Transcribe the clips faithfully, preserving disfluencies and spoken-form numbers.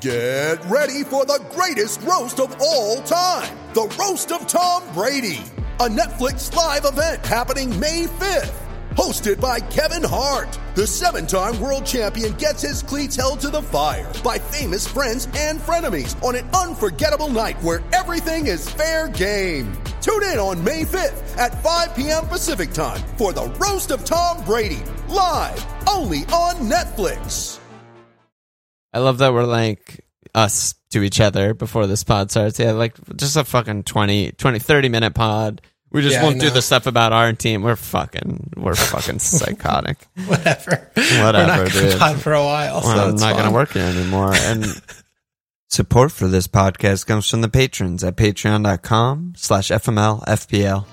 Get ready for the greatest roast of all time, the Roast of Tom Brady, a Netflix live event happening May fifth. Hosted by Kevin Hart, the seven-time world champion gets his cleats held to the fire by famous friends and frenemies on an unforgettable night where everything is fair game. Tune in on May fifth at five p.m. Pacific time for the Roast of Tom Brady, live only on Netflix. I love that we're like us to each other before this pod starts. Yeah, like just a fucking twenty, twenty, thirty minute pod. We just Yeah, won't I do know. the stuff about our team. We're fucking, we're fucking psychotic. Whatever. Whatever, We're not going dude. to pod for a while, so Well, I'm it's not going to fine. work here anymore. And support for this podcast comes from the patrons at patreon.com slash FML FPL.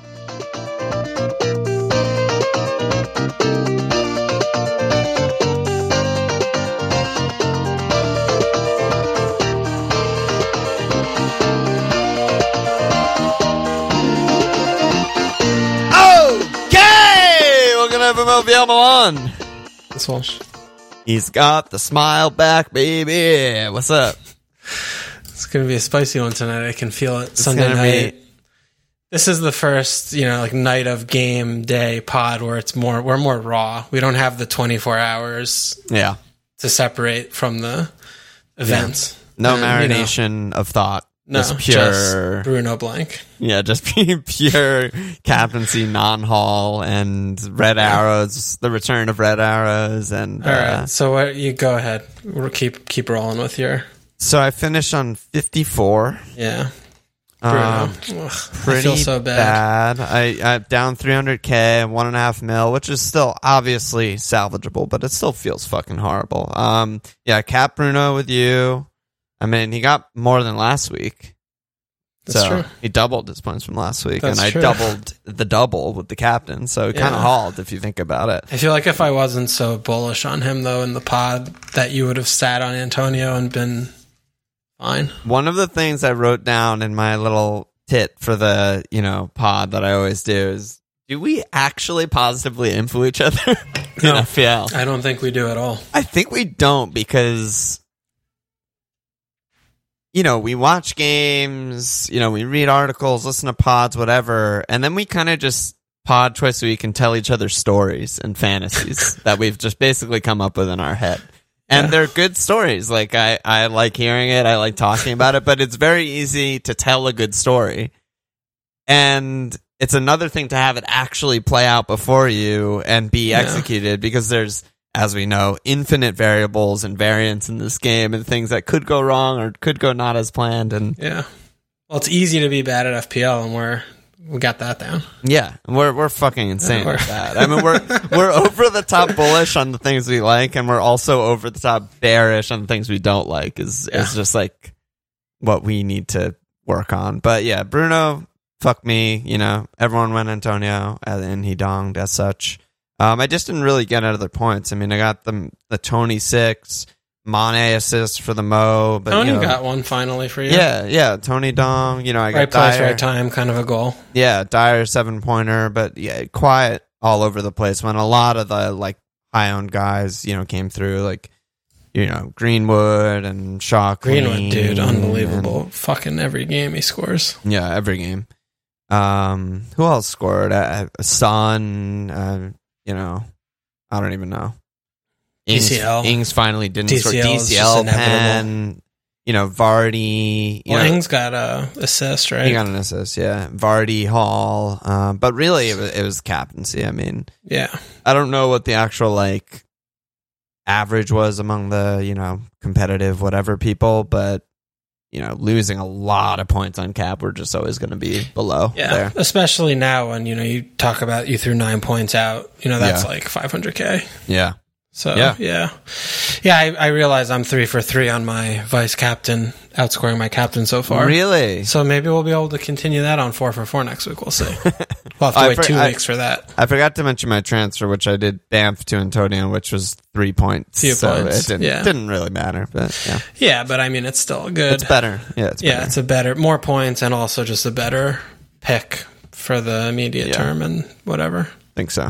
Okay! Welcome to F M L F P L Milan. It's Walsh. He's got the smile back, baby. What's up? It's going to be a spicy one tonight. I can feel it. It's Sunday gonna night. be- This is the first, you know, like night of game day pod where it's more, we're more raw. We don't have the twenty-four hours Yeah. to separate from the events. No And, you know, marination of thought. no, just pure. just Bruno Blank. Yeah, just pure captaincy, non-haul, and red arrows. The return of red arrows, and All uh, right. So what, you go ahead. We'll keep, keep rolling with your, so I finished on fifty-four. yeah. Um, Bruno. Ugh, I pretty feel so bad. bad. I, I down three hundred K, one and a half mil, which is still obviously salvageable, but it still feels fucking horrible. Um, yeah, Cap Bruno with you. I mean, he got more than last week. That's so true. he doubled his points from last week, That's and I true. doubled the double with the captain. So he kind of Yeah. hauled if you think about it. I feel like if I wasn't so bullish on him, though, in the pod, that you would have sat on Antonio and been fine. One of the things I wrote down in my little tit for the, you know, pod that I always do is, do we actually positively influence each other in No. F P L? I don't think we do at all. I think we don't because, you know, we watch games, you know, we read articles, listen to pods, whatever, and then we kind of just pod twice a week and tell each other stories and fantasies that we've just basically come up with in our head. And Yeah. they're good stories. Like, I, I like hearing it. I like talking about it. But it's very easy to tell a good story. And it's another thing to have it actually play out before you and be Yeah. executed because there's, as we know, infinite variables and variants in this game and things that could go wrong or could go not as planned. And Yeah. Well, it's easy to be bad at F P L, and we're we got that down. yeah, we're we're fucking insane Yeah, at that. I mean, we're we're over the top bullish on the things we like, and we're also over the top bearish on the things we don't like. Is Yeah. is just like what we need to work on. But yeah, Bruno, fuck me. You know, everyone went Antonio, and then he donged as such. Um, I just didn't really get other points. I mean, I got the the Tony six, Mane assist for the Mo, but Tony you know, got one finally for you. yeah, yeah, Tony dong. You know, I got Right place, Dyer. right time, kind of a goal. Yeah, Dyer seven pointer, but yeah, quiet all over the place when a lot of the like high owned guys, you know, came through, like, you know, Greenwood and Shaw. Greenwood, dude, and- unbelievable. Fucking every game he scores. yeah, every game. Um, who else scored? Uh, Son, uh, you know, I don't even know. Ings, D C L. Ings finally didn't D score. C L is D C L, just inevitable. Penn, you know, Vardy. You Well, know, Ings got a assist, right? he got an assist, yeah. Vardy, Hall. Um, but really, it was, it was captaincy. I mean, yeah. I don't know what the actual, like, average was among the, you know, competitive whatever people, but, you know, losing a lot of points on cap, we're just always going to be below Yeah, there. especially now when, you know, you talk about you threw nine points out, you know, that's Yeah. like five hundred K. Yeah. So, Yeah. yeah. Yeah, I, I realize I'm three for three on my vice captain, outscoring my captain so far. Really? So maybe we'll be able to continue that on four for four next week. We'll see. We'll have to I wait for- two I- weeks for that. I forgot to mention my transfer, which I did Banff to Antonio, which was three points. Few so points, it didn't, yeah. didn't really matter, but yeah. Yeah, but I mean, it's still good. It's better. Yeah, it's yeah, better. it's a better, more points and also just a better pick for the immediate Yeah. term and whatever. I think so. All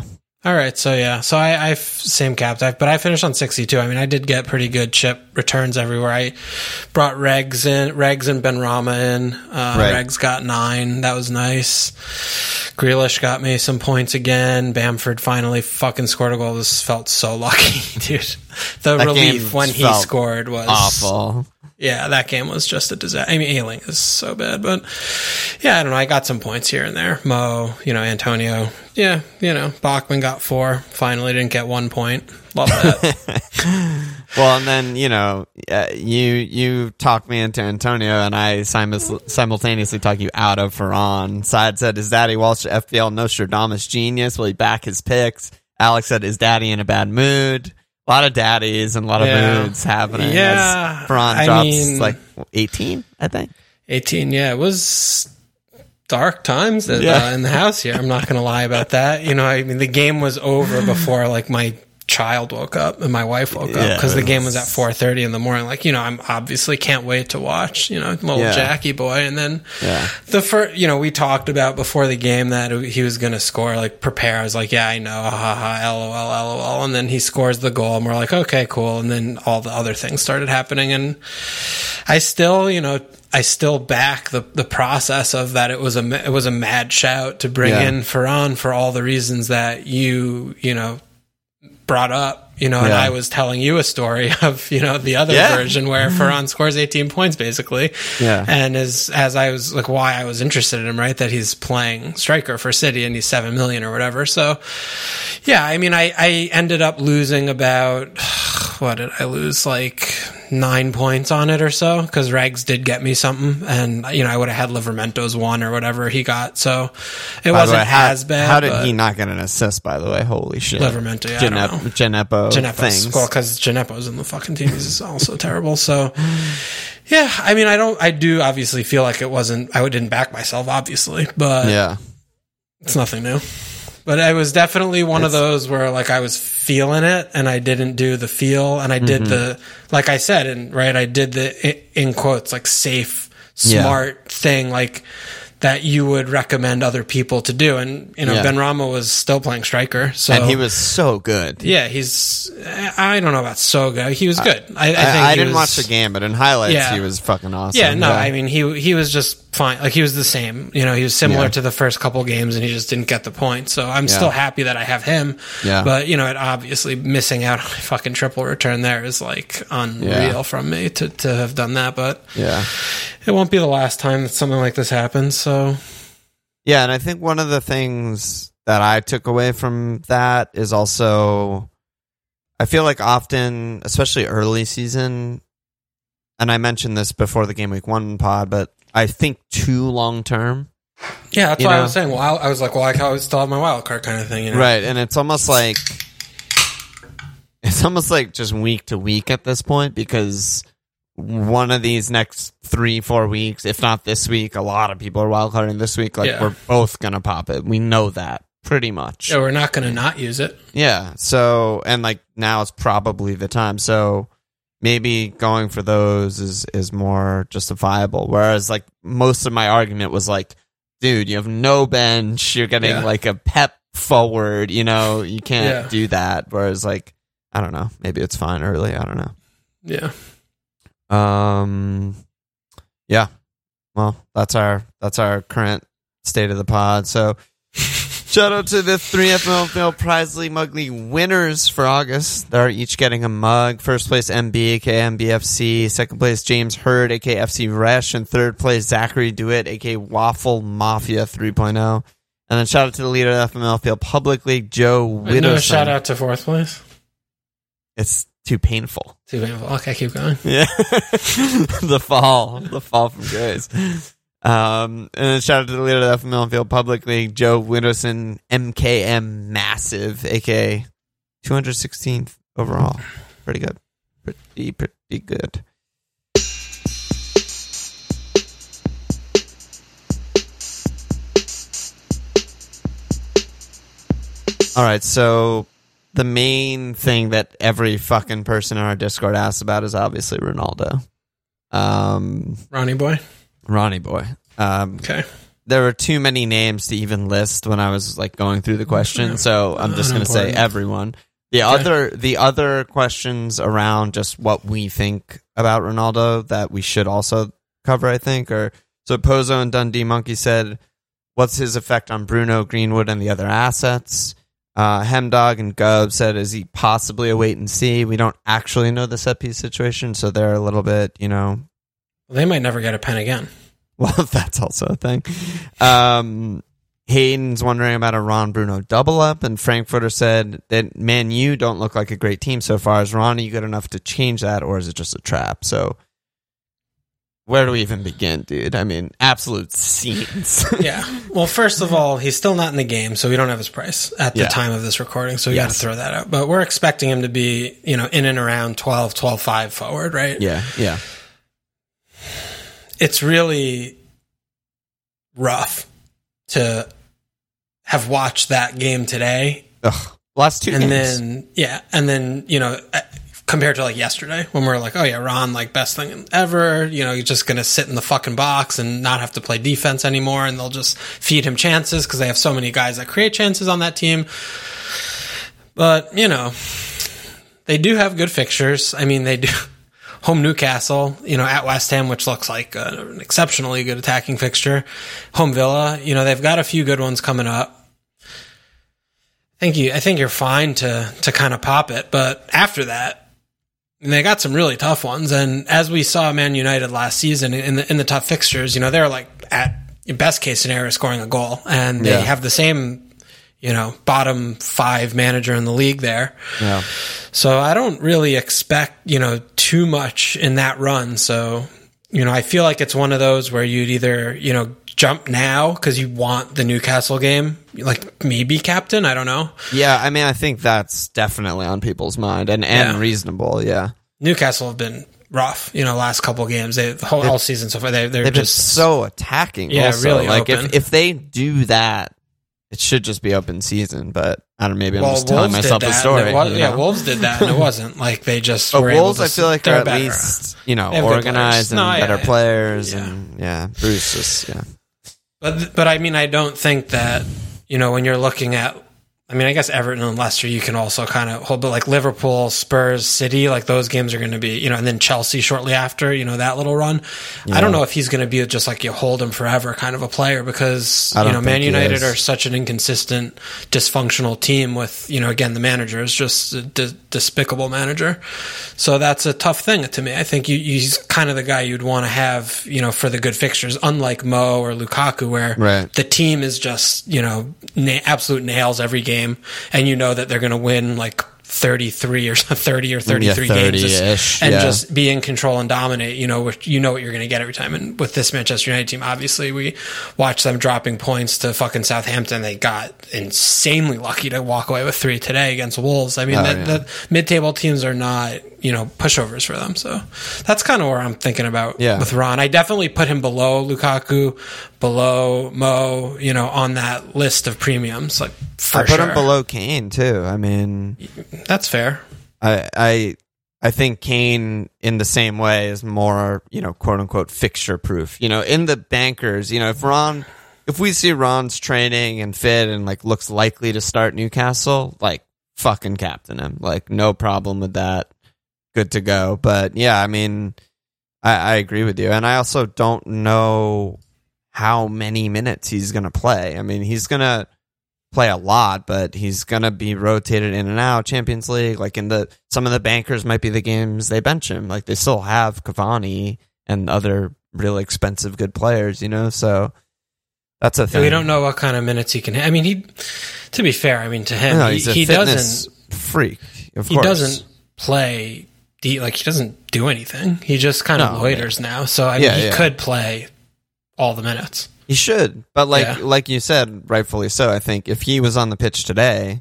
All right, so yeah, so I, I same capped, I, but I finished on sixty-two. I mean, I did get pretty good chip returns everywhere. I brought Regs in, Regs and Benrahma in. Uh, right. Regs got nine. That was nice. Grealish got me some points again. Bamford finally fucking scored a goal. This felt so lucky, dude. The that relief when he scored was awful. Yeah, that game was just a disaster. I mean, Ailing is so bad, but yeah, I don't know. I got some points here and there. Mo, you know, Antonio. Yeah, you know, Bachman got four. Finally didn't get one point. Love that. Well, and then, you know, uh, you you talked me into Antonio, and I simus- simultaneously talked you out of Ferran. Side said, is Daddy Walsh F P L Nostradamus genius? Will he back his picks? Alex said, is Daddy in a bad mood? A lot of daddies and a lot of yeah. moods happening. Yeah. As Ferran I drops mean, like eighteen, I think. eighteen, yeah. It was dark times in, Yeah. uh, in the house here. I'm not going to lie about that. You know, I mean, the game was over before like my child woke up and my wife woke up because yeah, the game was at four thirty in the morning. Like, you know, I'm obviously can't wait to watch, you know, little yeah. Jackie boy. And then yeah. the first, you know, we talked about before the game that he was going to score, like prepare. I was like, yeah, I know. Ha ha ha. LOL, LOL. And then he scores the goal and we're like, okay, cool. And then all the other things started happening. And I still, you know, I still back the, the process of that. It was a, it was a mad shout to bring yeah. in Ferran for all the reasons that you, you know, brought up, you know, and yeah. I was telling you a story of, you know, the other yeah. version where Ferran scores eighteen points basically. Yeah. And as, as I was like, why I was interested in him, right? That he's playing striker for City and he's seven million or whatever. So yeah, I mean, I, I ended up losing about, what did I lose? Like nine points on it or so. Cause Regs did get me something and, you know, I would have had Livermento's one or whatever he got. So it by wasn't way, how, as bad. How did he not get an assist, by the way? Holy shit. Livermento, yeah. Genep- I don't know. Genepo Genepo's, things. well, because Genepo's in the fucking team. He's also terrible. So, yeah, I mean, I don't, I do obviously feel like it wasn't, I didn't back myself, obviously, but yeah. it's nothing new. But I was definitely one It's, of those where, like, I was feeling it and I didn't do the feel and I did mm-hmm. the, like I said, and right, I did the, in quotes, like, safe, smart yeah. thing, like, that you would recommend other people to do. And, you know, yeah. Benrahma was still playing striker. So, and he was so good. yeah, he's, I don't know about so good. He was good. I, I, I think I, I he didn't was, watch the game, but in highlights, Yeah. he was fucking awesome. Yeah, no, I mean, he he was just fine. Like, he was the same. You know, he was similar Yeah. to the first couple games, and he just didn't get the point. So I'm Yeah. still happy that I have him. Yeah. But, you know, it obviously missing out on a fucking triple return there is, like, unreal Yeah. from me to, to have done that. But Yeah. it won't be the last time that something like this happens, so... Yeah, and I think one of the things that I took away from that is also, I feel like often, especially early season, and I mentioned this before the game week one pod, but I think too long term. Yeah, that's You why know? I was saying, well, I was like, well, I always still have my wild card kind of thing, you know? Right, and it's almost like, it's almost like just week to week at this point, because one of these next three, four weeks, if not this week, a lot of people are wildcarding this week. Like, Yeah. we're both going to pop it. We know that pretty much. Yeah, we're not going to not use it. Yeah. So, and like now is probably the time. So maybe going for those is, is more justifiable. Whereas like most of my argument was like, dude, you have no bench. You're getting Yeah. like a pep forward, you know, you can't Yeah. do that. Whereas like, I don't know, maybe it's fine early. I don't know. Yeah. Um, yeah. Well, that's our that's our current state of the pod. So, shout out to the three F M L Prizely Mugly winners for August. They're each getting a mug. First place M B, aka M B F C. Second place James Hurd, aka F C Resh, and third place Zachary Dewitt, aka Waffle Mafia three point oh. And then shout out to the leader of the F M L Field Public League, Joe Widowson. No shout out to fourth place. It's too painful. Too painful. Okay, keep going. Yeah. the fall. The fall from grace. Um, and then shout out to the leader of the F M L Field Public League, Joe Widowson, M K M Massive, aka two hundred sixteenth overall. Pretty good. Pretty, pretty good. All right, so the main thing that every fucking person in our Discord asks about is obviously Ronaldo. Um, Ronnie boy. Ronnie boy. Um, Okay. there were too many names to even list when I was like going through the question, so I'm just going to say everyone. The okay. other the other questions around just what we think about Ronaldo that we should also cover, I think, are so Pozo and Dundee Monkey said, what's his effect on Bruno, Greenwood, and the other assets? Uh, Hemdog and Gub said, is he possibly a wait and see? We don't actually know the set piece situation, so they're a little bit, you know. Well, they might never get a pen again. Well, that's also a thing. Um, Hayden's wondering about a Ron Bruno double up, and Frankfurter said that Man U don't look like a great team so far. Is Ronnie good enough to change that, or is it just a trap? So, where do we even begin, dude? I mean, absolute scenes. Yeah. Well, first of all, he's still not in the game, so we don't have his price at the yeah. time of this recording, so we yes. got to throw that out. But we're expecting him to be, you know, in and around twelve, twelve five forward, right? Yeah, yeah. It's really rough to have watched that game today. Ugh, last two and games. then yeah, and then you know, compared to like yesterday when we were like, oh yeah, Ron, like best thing ever. You know, he's just gonna sit in the fucking box and not have to play defense anymore, and they'll just feed him chances because they have so many guys that create chances on that team. But you know, they do have good fixtures. I mean, they do. Home Newcastle, you know, at West Ham, which looks like uh, an exceptionally good attacking fixture. Home Villa, you know, they've got a few good ones coming up. I think you, I think you're fine to to kind of pop it, but after that, they got some really tough ones. And as we saw Man United last season in the in the tough fixtures, you know, they're like at best case scenario scoring a goal, and they yeah. have the same, you know, bottom five manager in the league there. Yeah. So I don't really expect, you know, too much in that run. So, you know, I feel like it's one of those where you'd either, you know, jump now because you want the Newcastle game, like maybe captain. I don't know. Yeah. I mean, I think that's definitely on people's mind and, and yeah. reasonable. Yeah. Newcastle have been rough, you know, last couple of games. They, the whole all season so far, they, they're they've just been so attacking. Yeah. Also. Really like open. if, if they do that, it should just be open season, but I don't know, maybe I'm well, just telling Wolves myself did a that, story. Was, you yeah, know? Wolves did that, and it wasn't like they just but were Wolves, able to, I feel like, are at better. least, you know, They have good organized and no, yeah, better yeah. players. Yeah. And yeah, Bruce just, yeah. But, but I mean, I don't think that, you know, when you're looking at, I mean, I guess Everton and Leicester, you can also kind of hold, but like Liverpool, Spurs, City, like those games are going to be, you know, and then Chelsea shortly after, you know, that little run. Yeah. I don't know if he's going to be just like you hold him forever kind of a player because, you know, Man United are such an inconsistent, dysfunctional team with, you know, again, the manager is just a d- despicable manager. So that's a tough thing to me. I think you, he's kind of the guy you'd want to have, you know, for the good fixtures, unlike Mo or Lukaku, where right. the team is just, you know, na- absolute nails every game. And you know that they're going to win like thirty-three or thirty or thirty-three yeah, games and yeah. just be in control and dominate, you know, which you know what you're going to get every time. And with this Manchester United team, obviously we watched them dropping points to fucking Southampton. They got insanely lucky to walk away with three today against Wolves. I mean, oh, the, yeah. the mid-table teams are not, you know, pushovers for them. So that's kind of where I'm thinking about yeah. with Ron. I definitely put him below Lukaku, below Mo, you know, on that list of premiums. Like, for I put sure. him below Kane too. I mean, that's fair. I I I think Kane in the same way is more, you know, quote unquote fixture proof. You know, in the bankers, you know, if Ron, if we see Ron's training and fit and like looks likely to start Newcastle, like fucking captain him, like no problem with that. Good to go. But yeah, I mean, I, I agree with you, and I also don't know how many minutes he's going to play. I mean, he's going to play a lot, but he's going to be rotated in and out. Champions League, like in the some of the bankers might be the games they bench him. Like they still have Cavani and other really expensive good players, you know. So that's a thing. We don't know what kind of minutes he can. I mean, he. To be fair, I mean to him, no, he, he's a he doesn't freak. Of he course. doesn't play. Like he doesn't do anything. He just kind of no, loiters man. now. So I mean, yeah, he yeah. could play all the minutes. He should, but like Yeah. like you said, rightfully so. I think if he was on the pitch today,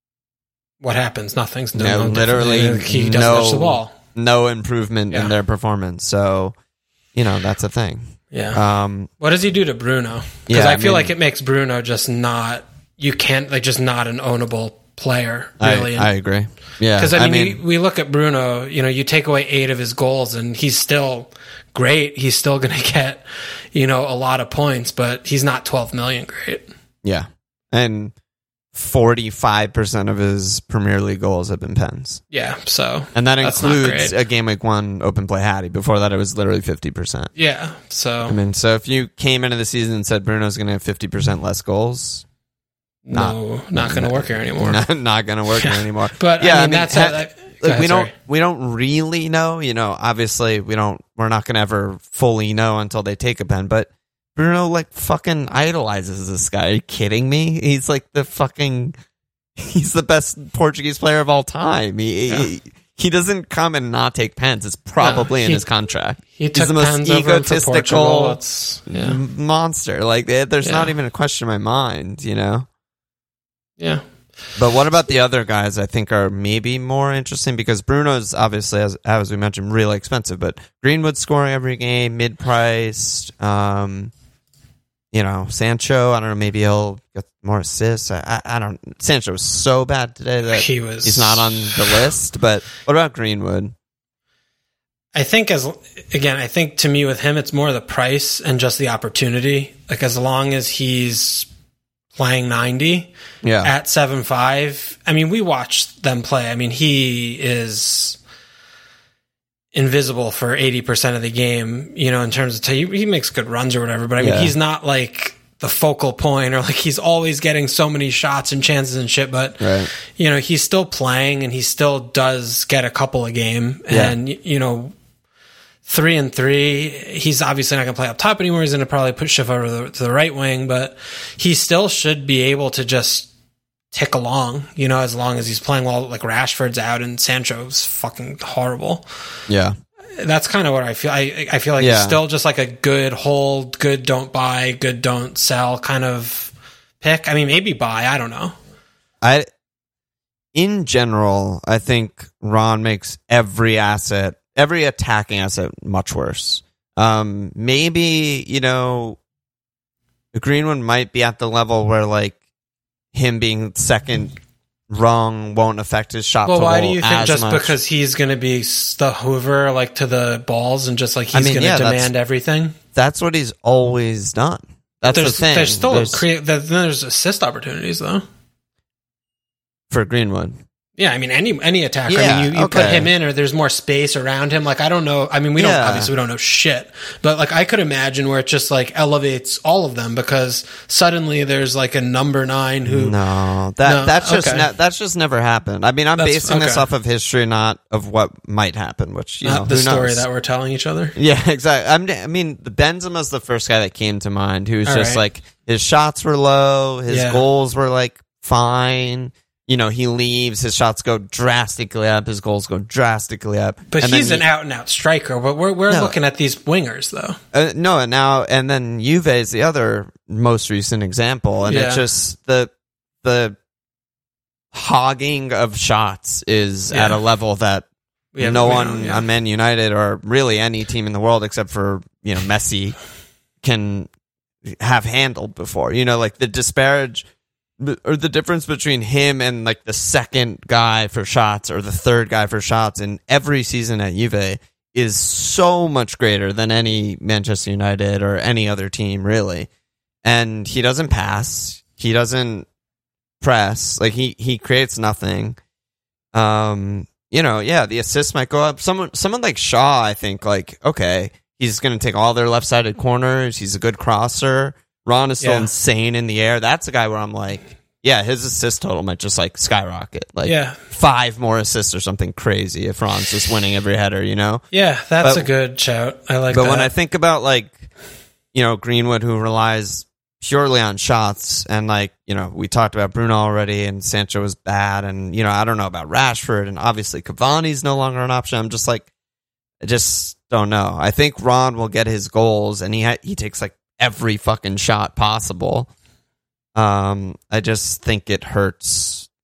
What happens? Nothing's no, no, no literally he doesn't no, touch the ball. No improvement Yeah. in their performance. So, you know, that's a thing. Yeah. Um, what does he do to Bruno? Because yeah, I feel I mean, like it makes Bruno just not. You can't like just not an ownable player, really. I, I agree. Yeah. Because, I mean, I mean we, we look at Bruno, you know, you take away eight of his goals and he's still great. He's still going to get, you know, a lot of points, but he's not twelve million great. Yeah. And forty-five percent of his Premier League goals have been pens. Yeah, so and that includes a game week one open play Hattie. Before that, it was literally fifty percent. Yeah, so I mean, so if you came into the season and said Bruno's going to have fifty percent less goals, no, not, not going to work here anymore. Not, not going to work here anymore. But yeah, I mean, I mean that's ha- how, that, like, ahead, we don't sorry. we don't really know. You know, obviously we don't. We're not going to ever fully know until they take a pen, but. Bruno, like, fucking idolizes this guy. Are you kidding me? He's, like, the fucking... He's the best Portuguese player of all time. He yeah. he, he doesn't come and not take pens. It's probably no, he, in his contract. He He's took the most pens egotistical over yeah. monster. Like, there's yeah. not even a question in my mind, you know? Yeah. But what about the other guys I think are maybe more interesting? Because Bruno's obviously, as, as we mentioned, really expensive. But Greenwood's scoring every game, mid-priced. Um... You know, Sancho, I don't know, maybe he'll get more assists. I, I, I don't Sancho was so bad today that he was, he's not on the list. But what about Greenwood? I think, as again, I think to me with him, it's more the price and just the opportunity. Like, as long as he's playing ninety yeah. at seven five, I mean, we watched them play. I mean, he is... invisible for eighty percent of the game, you know, in terms of t- he makes good runs or whatever, but I mean, yeah. he's not like the focal point or like he's always getting so many shots and chances and shit, but right. you know, he's still playing and he still does get a couple a game yeah. and you know, three and three, he's obviously not going to play up top anymore. He's going to probably push shift over the, to the right wing, but he still should be able to just tick along, you know, as long as he's playing well. Like Rashford's out and Sancho's fucking horrible. Yeah. That's kind of what I feel. I I feel like yeah. it's still just like a good hold, good don't buy, good don't sell kind of pick. I mean, maybe buy. I don't know. I, in general, I think Ron makes every asset, every attacking asset much worse. Um, maybe, you know, Greenwood might be at the level where like, him being second wrong won't affect his shot well, total. Well, why do you think just much. Because he's going to be the Hoover like to the balls and just like he's I mean, going to yeah, demand everything? That's what he's always done. That's there's, the thing. There's still there's, crea- there's assist opportunities though for Greenwood. Yeah, I mean any any attacker. Yeah, I mean you, you okay. put him in, or there's more space around him. Like I don't know. I mean we yeah. don't obviously we don't know shit, but like I could imagine where it just like elevates all of them because suddenly there's like a number nine who. No, that no, that's just okay. ne- that's just never happened. I mean I'm that's, basing okay. this off of history, not of what might happen. Which you not know the who story knows? that we're telling each other. Yeah, exactly. I'm, I mean Benzema's the first guy that came to mind. Who's all just right. like his shots were low, his yeah. goals were like fine. You know, he leaves, his shots go drastically up, his goals go drastically up. But and he's he, an out-and-out striker. But we're we're no, looking at these wingers, though. Uh, no, and now and then Juve is the other most recent example, and yeah. it's just the the hogging of shots is yeah. at a level that yeah, no we one yeah. on Man United or really any team in the world except for you know Messi can have handled before. You know, like the disparage. Or the difference between him and like the second guy for shots or the third guy for shots in every season at Juve is so much greater than any Manchester United or any other team, really. And he doesn't pass. He doesn't press. Like he, he creates nothing. Um, you know, yeah, the assists might go up. Someone, someone like Shaw, I think, like, okay, he's going to take all their left-sided corners. He's a good crosser. Ron is still yeah. insane in the air. That's a guy where I'm like, yeah, his assist total might just like skyrocket. Like yeah. five more assists or something crazy if Ron's just winning every header, you know? Yeah, that's but, a good shout. I like but that. But when I think about like, you know, Greenwood who relies purely on shots and like, you know, we talked about Bruno already and Sancho was bad and, you know, I don't know about Rashford and obviously Cavani's no longer an option. I'm just like, I just don't know. I think Ron will get his goals and he ha- he takes like every fucking shot possible. Um, I just think it hurts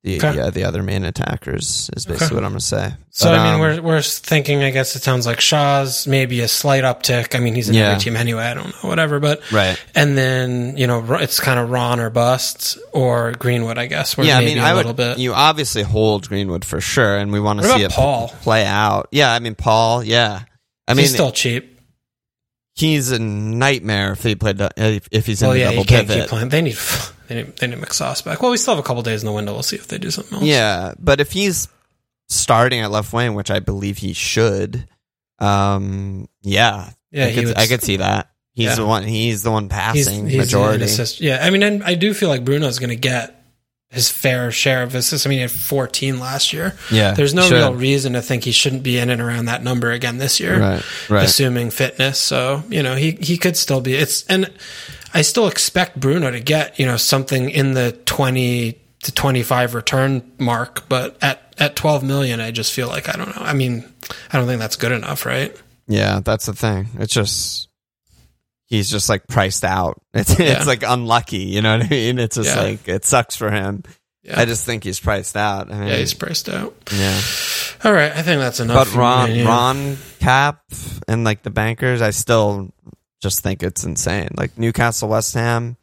the Okay. yeah, the other main attackers is basically Okay. what I'm going to say. So, But, I mean, um, we're we're thinking, I guess it sounds like Shaw's maybe a slight uptick. I mean, he's in Yeah. every team anyway. I don't know, whatever. But Right. And then, you know, it's kind of Ron or bust, or Greenwood, I guess, where yeah, I maybe mean, a I little would. bit. You obviously hold Greenwood for sure, and we want to What see about it Paul? play out. Yeah, I mean, Paul. Yeah, I mean, he's still cheap. he's a nightmare if he played if, if he's in Well, the yeah, double you can't pivot. keep playing. They need, they need, they need McSauce back. Well, we still have a couple days in the window. We'll see if they do something else. Yeah, but if he's starting at left wing, which I believe he should, um, yeah, Yeah, I he could, would- I could see that. He's Yeah. the one. He's the one He's, passing he's majority. an assist. Yeah, I mean, and I do feel like Bruno's going to get his fair share of assists. I mean, he had fourteen last year. Yeah, There's no should. real reason to think he shouldn't be in and around that number again this year. Right, right. Assuming fitness. So, you know, he, he could still be. It's, and I still expect Bruno to get, you know, something in the twenty to twenty-five return mark, but at, at twelve million, I just feel like, I don't know. I mean, I don't think that's good enough, right? Yeah, that's the thing. It's just he's just like priced out. It's Yeah. it's like unlucky, you know what I mean? It's just Yeah. like it sucks for him. Yeah. I just think he's priced out. I mean, Yeah, he's priced out. yeah. All right, I think that's enough. But for Ron, me, yeah. Ron Cap and like the bankers, I still just think it's insane. Like Newcastle, West Ham,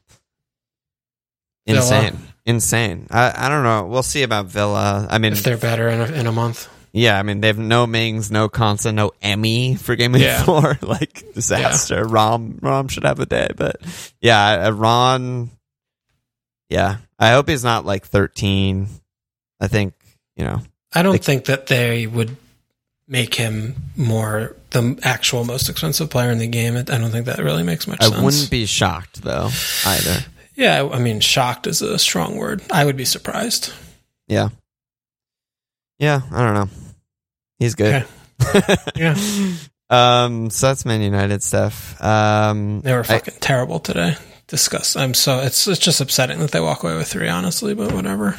insane, Villa. insane. I I don't know. We'll see about Villa. I mean, if they're better in a, in a month. yeah, I mean they have no Mings, no Consa, no Emmy for game week Yeah. four. Like disaster. Rom Rom should have a day, but yeah, uh, Ron. Yeah, I hope he's not like thirteen. I think you know. I don't Like- think that they would make him more the actual most expensive player in the game. I don't think that really makes much I sense. wouldn't be shocked though either. Yeah, I mean, shocked is a strong word. I would be surprised. Yeah. Yeah, I don't know. He's good. Okay. Yeah, Um, so that's Man United stuff. Um, they were I- fucking terrible today. Disgust. I'm so it's it's just upsetting that they walk away with three. Honestly, but whatever.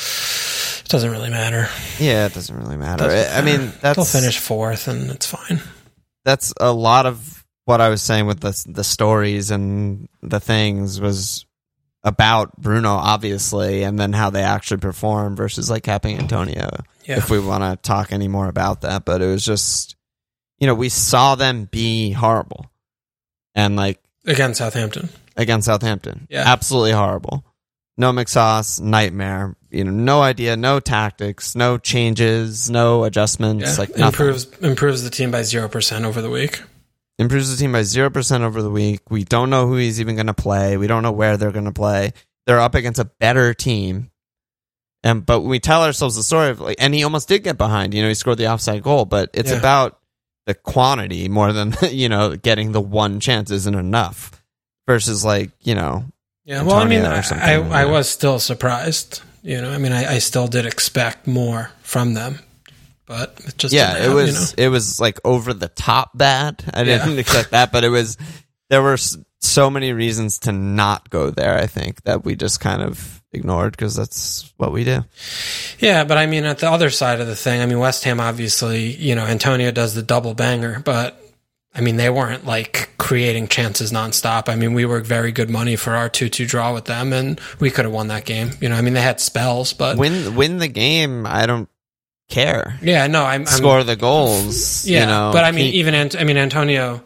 It doesn't really matter. yeah, it doesn't really matter. Doesn't I I mean, matter. that's They'll finish fourth, and it's fine. that's a lot of what I was saying with the the stories and the things was about Bruno, obviously, and then how they actually perform versus like capping Antonio. Yeah. If we want to talk any more about that, but it was just, you know, we saw them be horrible, and like Against Southampton. against Southampton, Yeah. absolutely horrible. No McSauce, nightmare. You know, no idea, no tactics, no changes, no adjustments. Yeah. Like nothing. improves improves the team by zero percent over the week. Improves the team by zero percent over the week. We don't know who he's even going to play. We don't know where they're going to play. They're up against a better team. And but we tell ourselves the story of like, and he almost did get behind. You know, he scored the offside goal, but it's Yeah. about the quantity more than you know getting the one chance isn't enough. Versus like you know, Yeah, well, I mean, Antonio or I, something, I, yeah. I was still surprised. You know, I mean, I, I still did expect more from them, but it just yeah, didn't it happen, was You know? it was like over the top bad. I didn't Yeah. expect that, but it was there were s- so many reasons to not go there. I think that we just kind of ignored because that's what we do. Yeah, but I mean, at the other side of the thing, I mean, West Ham obviously, you know, Antonio does the double banger, but I mean, they weren't like creating chances nonstop. I mean, we were very good money for our two two draw with them, and we could have won that game. You know, I mean, they had spells, but Win win the game. I don't care. yeah, no, I'm, I'm Score the goals. Yeah, you know, but I mean, He- even Ant- I mean, Antonio,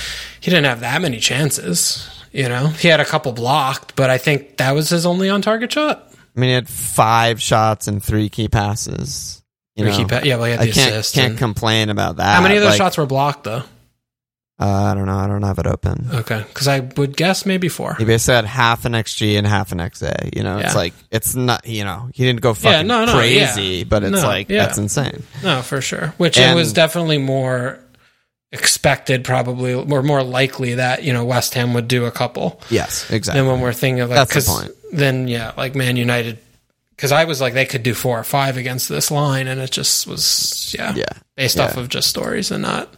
he didn't have that many chances. You know, he had a couple blocked, but I think that was his only on target shot. I mean, he had five shots and three key passes. You Three know, key pa- yeah, well, he had I the can't assist. can't and- complain about that. how many of those Like, shots were blocked though? Uh, I don't know. I don't have it open. Okay, because I would guess maybe four. He basically had half an X G and half an X A. You know, it's Yeah. like it's not. You know, he didn't go fucking no, no, crazy, yeah. but it's No, like yeah. that's insane. No, for sure. Which And- it was definitely more expected, probably, or more likely that you know West Ham would do a couple. Yes, exactly. And when we're thinking of like, That's the 'cause point. then yeah, like Man United, because I was like they could do four or five against this line, and it just was yeah, Yeah, based yeah. off of just stories and not.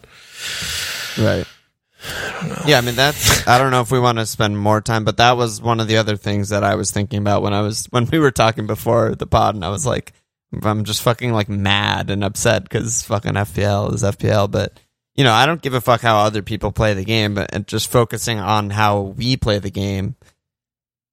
Right. I don't know. Yeah, I mean that's. I don't know if we want to spend more time, but that was one of the other things that I was thinking about when I was when we were talking before the pod, and I was like, I'm just fucking like mad and upset because fucking F P L is F P L, but you know I don't give a fuck how other people play the game, but and just focusing on how we play the game.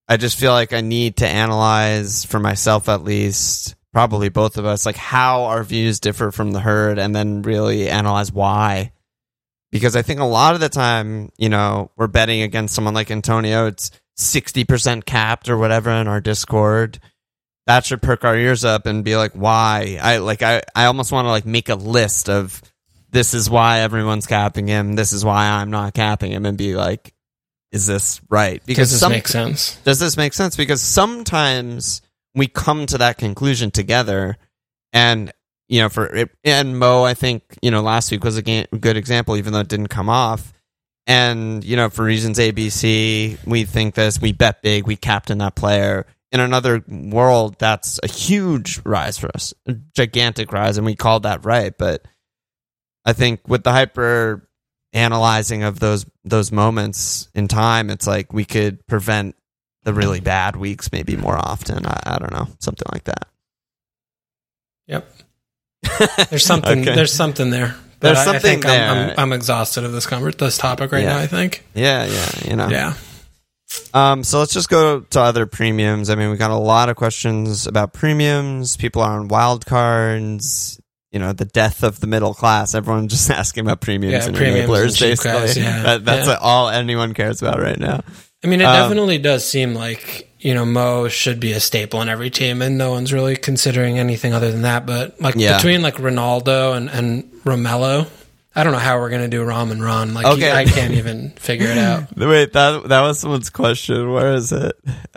I just feel like I need to analyze for myself, at least, probably both of us, like how our views differ from the herd, and then really analyze why. Because I think a lot of the time, you know, we're betting against someone like Antonio. It's sixty percent capped or whatever in our Discord. That should perk our ears up and be like, why? I like. I, I almost want to like make a list of this is why everyone's capping him. This is why I'm not capping him, and be like, is this right? Because does this some, make sense? Does this make sense? Because sometimes we come to that conclusion together, and you know, for it, and Mo, I think you know, last week was a game, good example, even though it didn't come off. And you know, for reasons A, B, C, we think this. We bet big. We captain that player. In another world, that's a huge rise for us, a gigantic rise, and we called that right. But I think with the hyper analyzing of those those moments in time, it's like we could prevent the really bad weeks maybe more often. I, I don't know, something like that. Yep. There's something. Okay. There's something there. But There's I, something I think there. I'm, I'm, I'm exhausted of this conver- this topic right Yeah. now. I think. Yeah, yeah, you know. Yeah. Um, so let's just go to other premiums. I mean, we got a lot of questions about premiums. People are on wild cards. You know, the death of the middle class. Everyone just asking about premiums Yeah, and premiums enablers, and cheap basically. guys, yeah. That, that's Yeah. all anyone cares about right now. I mean, it Um, definitely does seem like, you know, Mo should be a staple in every team, and no one's really considering anything other than that. But like Yeah. between like Ronaldo and, and Romello, I don't know how we're gonna do Rom and Ron. Like, Okay. I can't even figure it out. Wait, that that was someone's question. Where is it?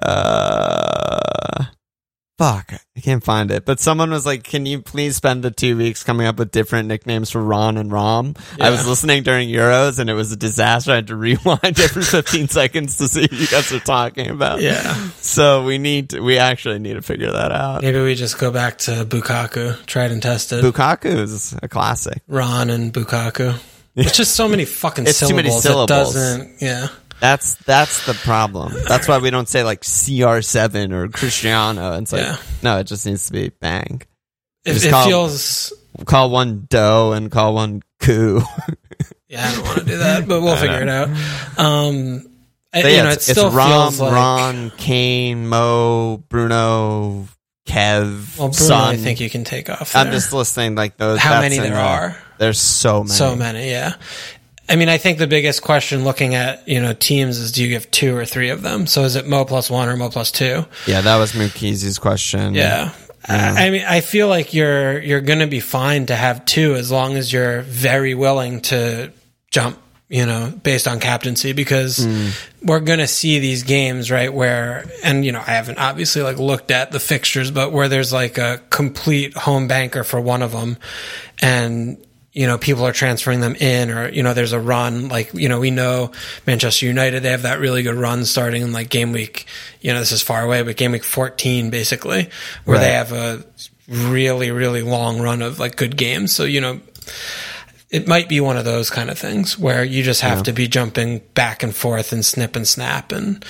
Uh, fuck, I can't find it. But someone was like, "Can you please spend the two weeks coming up with different nicknames for Ron and Rom?" Yeah. I was listening during Euros, and it was a disaster. I had to rewind every fifteen seconds to see what you guys were talking about. Yeah, So we need to, we actually need to figure that out. maybe we just go back to Bukaku, tried and tested. Bukaku is a classic. Ron and Bukaku. It's just so many fucking It's too syllables. many syllables. It doesn't. Yeah. That's that's the problem. That's why we don't say like C R seven or Cristiano. It's like Yeah. no, it just needs to be bang. It, Just it call- feels. Call one dough and call one coup. Yeah, I don't want to do that, but we'll I figure it know. out. Um, I, But you yeah, know, it it's, still it's Rom, feels like. Ron, Kane, Mo, Bruno, Kev, Well, Bruno, Son. I think you can take off. I'm there. just listing like those. How that's many in there are? There's so many. So many, yeah. I mean, I think the biggest question looking at, you know, teams is, do you give two or three of them? So is it Mo plus one or Mo plus two? Yeah, that was Mukizi's question. Yeah. Yeah. I mean, I feel like you're you're going to be fine to have two as long as you're very willing to jump, you know, based on captaincy, because Mm. we're going to see these games, right, where, and, you know, I haven't obviously like looked at the fixtures, but where there's like a complete home banker for one of them, and, you know, people are transferring them in, or, you know, there's a run, like, you know, we know Manchester United, they have that really good run starting in like game week, you know, this is far away, but game week fourteen, basically, where Right. they have a really, really long run of like good games. So, you know, it might be one of those kind of things where you just have Yeah. to be jumping back and forth and snip and snap. And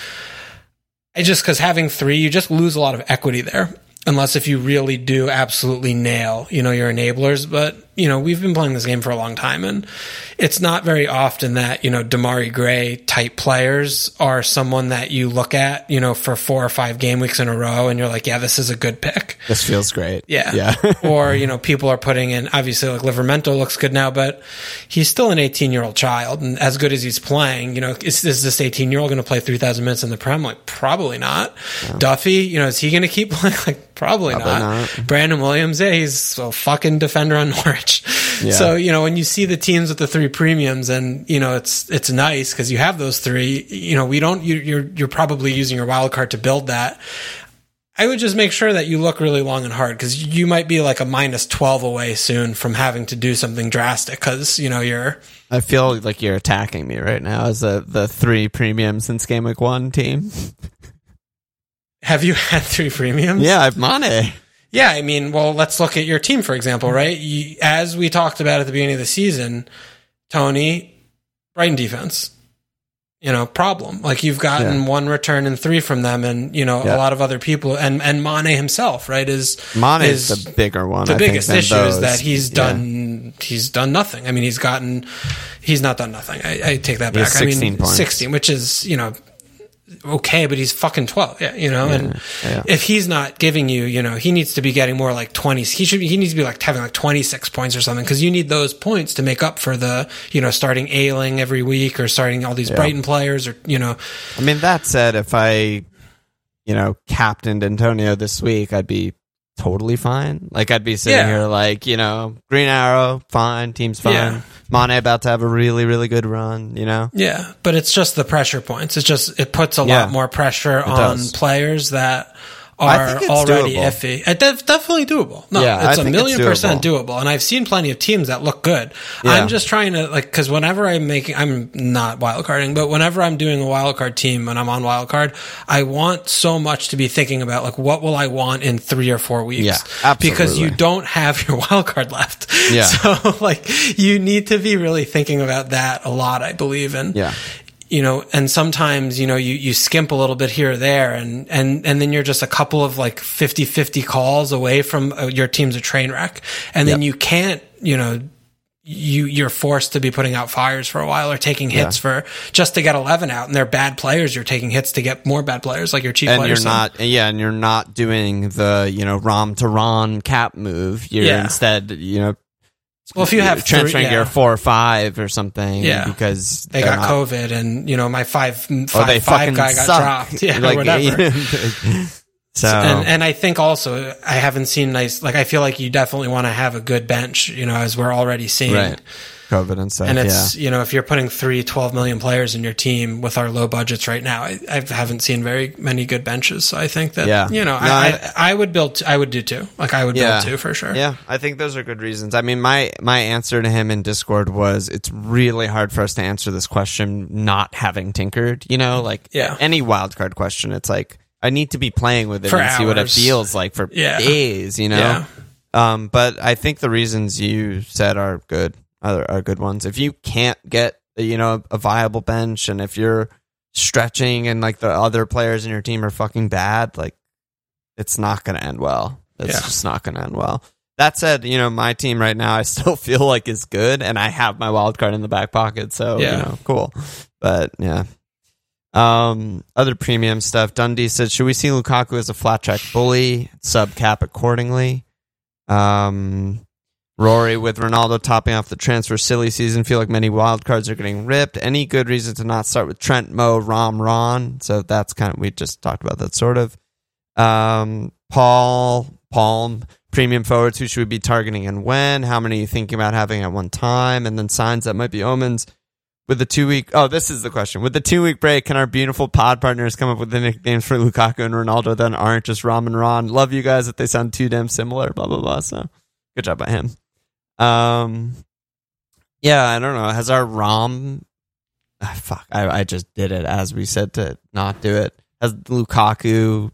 I just, cause having three, you just lose a lot of equity there. Unless if you really do absolutely nail, you know, your enablers. But, you know, we've been playing this game for a long time, and it's not very often that, you know, Damari Gray type players are someone that you look at, you know, for four or five game weeks in a row and you're like, yeah, this is a good pick. This feels great. Yeah. Yeah. Or, you know, people are putting in, obviously, like Livermento looks good now, but he's still an eighteen-year-old child. And as good as he's playing, you know, is, is this eighteen-year-old going to play three thousand minutes in the Prem? Like, probably not. Yeah. Duffy, you know, is he going to keep playing? Like, probably, probably not. not. Brandon Williams, yeah, he's a fucking defender on Norwich. Yeah. So, you know, when you see the teams with the three premiums, and, you know, it's it's nice because you have those three, you know, we don't, you, you're you're probably using your wild card to build that. I would just make sure that you look really long and hard, because you might be like a minus twelve away soon from having to do something drastic, because, you know, you're... I feel like you're attacking me right now as a, the three premium since game week one team. Have you had three premiums? Yeah, I've Mane. Yeah, I mean, well, let's look at your team, for example, right? You, as we talked about at the beginning of the season, Tony, Brighton defense, you know, problem. Like, you've gotten yeah. one return and three from them, and, you know, yeah. a lot of other people, and, and Mane himself, right, is... Mane is the bigger one, The I biggest think, issue those. is that he's done, yeah. he's done nothing. I mean, he's gotten, he's not done nothing. I, I take that back. sixteen I mean, points. sixteen, which is, you know... okay, but he's fucking twelve. Yeah, you know, Yeah, and yeah. if he's not giving you, you know, he needs to be getting more like twenty. He should, he needs to be like having like twenty-six points or something, because you need those points to make up for the, you know, starting Ailing every week or starting all these Yeah. Brighton players, or, you know. I mean, that said, if I, you know, captained Antonio this week, I'd be totally fine. Like, I'd be sitting Yeah. here like, you know, Green Arrow, fine, team's fine. Yeah. Mane about to have a really, really good run, you know? Yeah, but it's just the pressure points. It's just, it puts a Yeah. lot more pressure on does. players that I are think it's already doable. iffy. It's def- definitely doable. No, Yeah, I it's a think million it's percent doable. And I've seen plenty of teams that look good. Yeah. I'm just trying to, like, because whenever I'm making, I'm not wildcarding, but whenever I'm doing a wildcard team and I'm on wildcard, I want so much to be thinking about, like, what will I want in three or four weeks? Yeah, absolutely. Because you don't have your wildcard left. Yeah. So, like, you need to be really thinking about that a lot, I believe. And, Yeah. you know, and sometimes, you know, you, you skimp a little bit here or there, and, and, and then you're just a couple of like fifty-fifty calls away from uh, your team's a train wreck. And then Yep. you can't, you know, you, you're forced to be putting out fires for a while or taking hits Yeah. for just to get eleven out, and they're bad players. You're taking hits to get more bad players, like your cheap And players. you're not, yeah, and you're not doing the, you know, Rom to Ron cap move. You're Yeah. instead, you know, Well, if you have three- transferring yeah. your four or five or something, Yeah. because They they're got not- COVID, and, you know, my five, five, or they five fucking guy got suck. dropped. Yeah, Like, or whatever. so And, and I think also, I haven't seen nice, like, I feel like you definitely want to have a good bench, you know, as we're already seeing. right, COVID and stuff. And it's, yeah. you know, if you're putting three, twelve million players in your team with our low budgets right now, I, I haven't seen very many good benches. So I think that, Yeah. you know, No, I, I- I, I would build, I would do two. Like, I would Yeah. build two for sure. Yeah, I think those are good reasons. I mean, my my answer to him in Discord was, it's really hard for us to answer this question not having tinkered. You know, like Yeah. any wildcard question, it's like I need to be playing with it For and see what it hours. feels like for Yeah. days. You know, Yeah. um, but I think the reasons you said are good, are, are good ones. If you can't get, you know, a viable bench, and if you're stretching and like the other players in your team are fucking bad, like it's not going to end well. It's Yeah. just not going to end well. That said, you know, my team right now, I still feel like is good, and I have my wild card in the back pocket, so Yeah. you know, cool. But yeah. Um, other premium stuff. Dundee said, should we see Lukaku as a flat track bully? Sub cap accordingly. Um, Rory, with Ronaldo topping off the transfer silly season, feel like many wild cards are getting ripped. Any good reason to not start with Trent, Mo, Rom, Ron? So that's kind of, we just talked about that sort of. Um, Paul, Palm, premium forwards, who should we be targeting and when? How many are you thinking about having at one time? And then signs that might be omens. With the two week, oh, this is the question. With the two week break, can our beautiful pod partners come up with the nicknames for Lukaku and Ronaldo that aren't just Rom and Ron? Love you guys if they sound too damn similar, blah, blah, blah. So good job by him. Um, yeah, I don't know. Has our Rom, ah, fuck, I, I just did it as we said to not do it. Has Lukaku,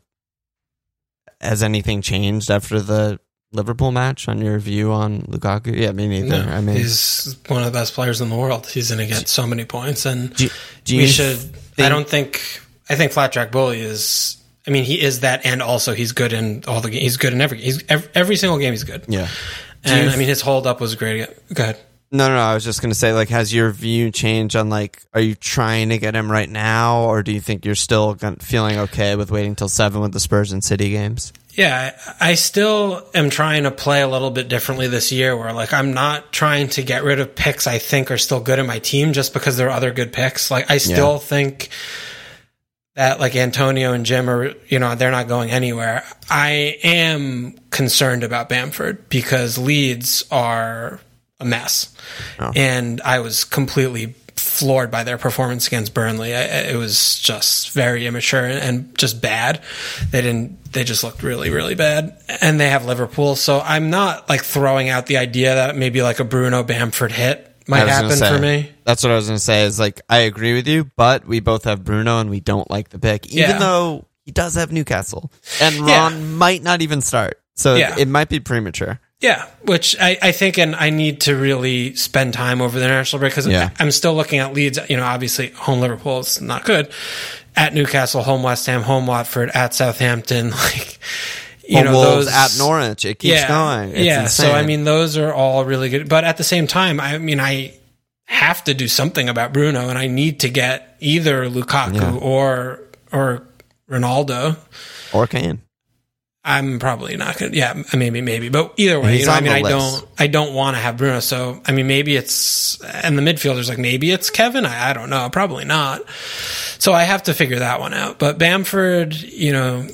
has anything changed after the Liverpool match on your view on Lukaku? Yeah, me neither. No, I mean, he's one of the best players in the world. He's going to get so many points, and do, do we you should. think- I don't think. I think Flat Track Bully is. I mean, he is that, and also he's good in all the games. He's good in every. He's every, every single game. He's good. Yeah. Do And you- I mean, his hold up was great. Go ahead. No, no, no. I was just going to say, like, has your view changed on, like, are you trying to get him right now, or do you think you're still gon- feeling okay with waiting till seven with the Spurs and City games? Yeah, I I still am trying to play a little bit differently this year, where like I'm not trying to get rid of picks I think are still good in my team just because there are other good picks. Like I still Yeah. think that like Antonio and Jim are, you know, they're not going anywhere. I am concerned about Bamford because Leeds are a mess. Oh. And I was completely floored by their performance against Burnley. I, it was just very immature and just bad. They didn't, they just looked really, really bad. And they have Liverpool. So I'm not like throwing out the idea that maybe like a Bruno Bamford hit I might was gonna happen say, for me. That's what I was going to say, is like, I agree with you, but we both have Bruno and we don't like the pick, even Yeah. though he does have Newcastle. And Ron Yeah. might not even start. So Yeah. it, it might be premature. Yeah, which I, I think, and I need to really spend time over the international break because Yeah. I'm still looking at Leeds. You know, obviously home Liverpool is not good. At Newcastle, home West Ham, home Watford, at Southampton, like you Home know Wolves those at Norwich. It keeps yeah, going. It's yeah, insane. so I mean, those are all really good. But at the same time, I mean, I have to do something about Bruno, and I need to get either Lukaku Yeah. or or Ronaldo or Kane. I'm probably not gonna. Yeah, maybe, maybe. But either way, He's you know, I mean, I list. don't, I don't want to have Bruno. So, I mean, maybe it's and the midfielders like maybe it's Kevin. I, I don't know. Probably not. So I have to figure that one out. But Bamford, you know,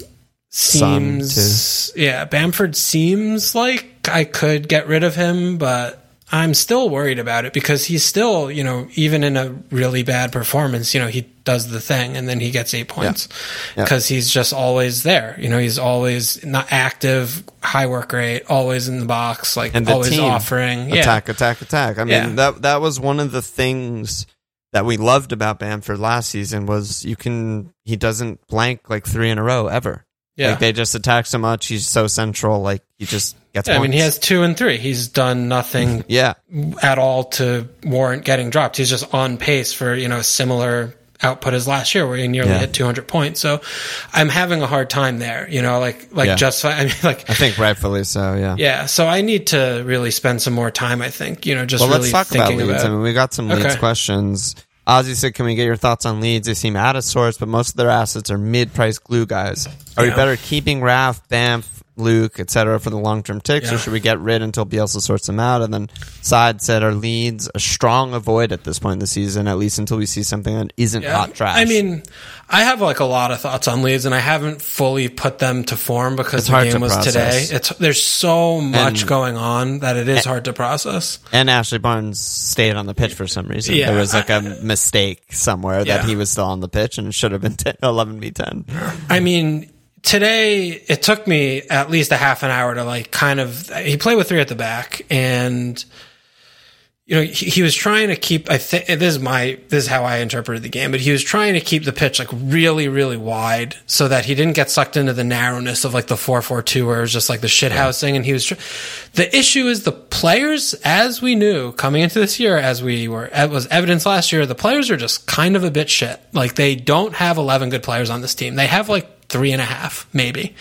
seems yeah, Bamford seems like I could get rid of him, but I'm still worried about it because he's still, you know, even in a really bad performance, you know, he does the thing and then he gets eight points because yeah. yeah. he's just always there. You know, he's always not active, high work rate, always in the box, like and the always team, offering. Attack, yeah. attack, attack. I mean, yeah. that that was one of the things that we loved about Bamford last season was you can, he doesn't blank like three in a row ever. Yeah. Like they just attack so much. He's so central. Like he just gets yeah, points. I mean, he has two and three. He's done nothing yeah. at all to warrant getting dropped. He's just on pace for, you know, a similar output as last year where he nearly yeah. hit two hundred points. So I'm having a hard time there, you know, like, like yeah. just, I mean, like, I think rightfully so. Yeah. Yeah. So I need to really spend some more time, I think, you know, just well, really let's talk thinking about Leeds. about, I mean, we got some Leeds okay. questions. Ozzy said, can we get your thoughts on Leeds? They seem out of sorts, but most of their assets are mid-price glue guys. Are yeah. we better keeping Raf, Banff, Luke, et cetera for the long-term ticks, yeah. or should we get rid until Bielsa sorts them out? And then Side said, are Leeds a strong avoid at this point in the season, at least until we see something that isn't yeah. hot trash? I mean, I have like a lot of thoughts on Leeds, and I haven't fully put them to form because it's the hard game to was process. today. It's There's so much and, going on that it is and, hard to process. And Ashley Barnes stayed on the pitch for some reason. Yeah, there was like I, a mistake somewhere yeah. that he was still on the pitch, and it should have been eleven v ten. I mean, today it took me at least a half an hour to like kind of, he played with three at the back, and you know, he, he was trying to keep, I think this is my, this is how I interpreted the game, but he was trying to keep the pitch like really, really wide so that he didn't get sucked into the narrowness of like the four four two where it was just like the shithousing. And he was, tr- the issue is the players, as we knew coming into this year, as we were, it was evidence last year, the players are just kind of a bit shit. Like they don't have eleven good players on this team. They have like three and a half, maybe.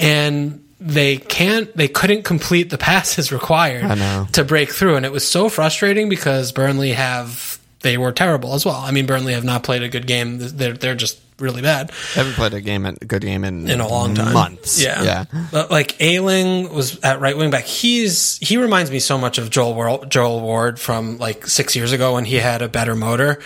And they can't, they couldn't complete the passes required to break through. And it was so frustrating because Burnley have, they were terrible as well. I mean, Burnley have not played a good game. They're, they're just really bad. They haven't played a game, a good game in, in a long time. Months. Yeah. Yeah. But like Ayling was at right wing back. He's, he reminds me so much of Joel Ward, Joel Ward from like six years ago when he had a better motor.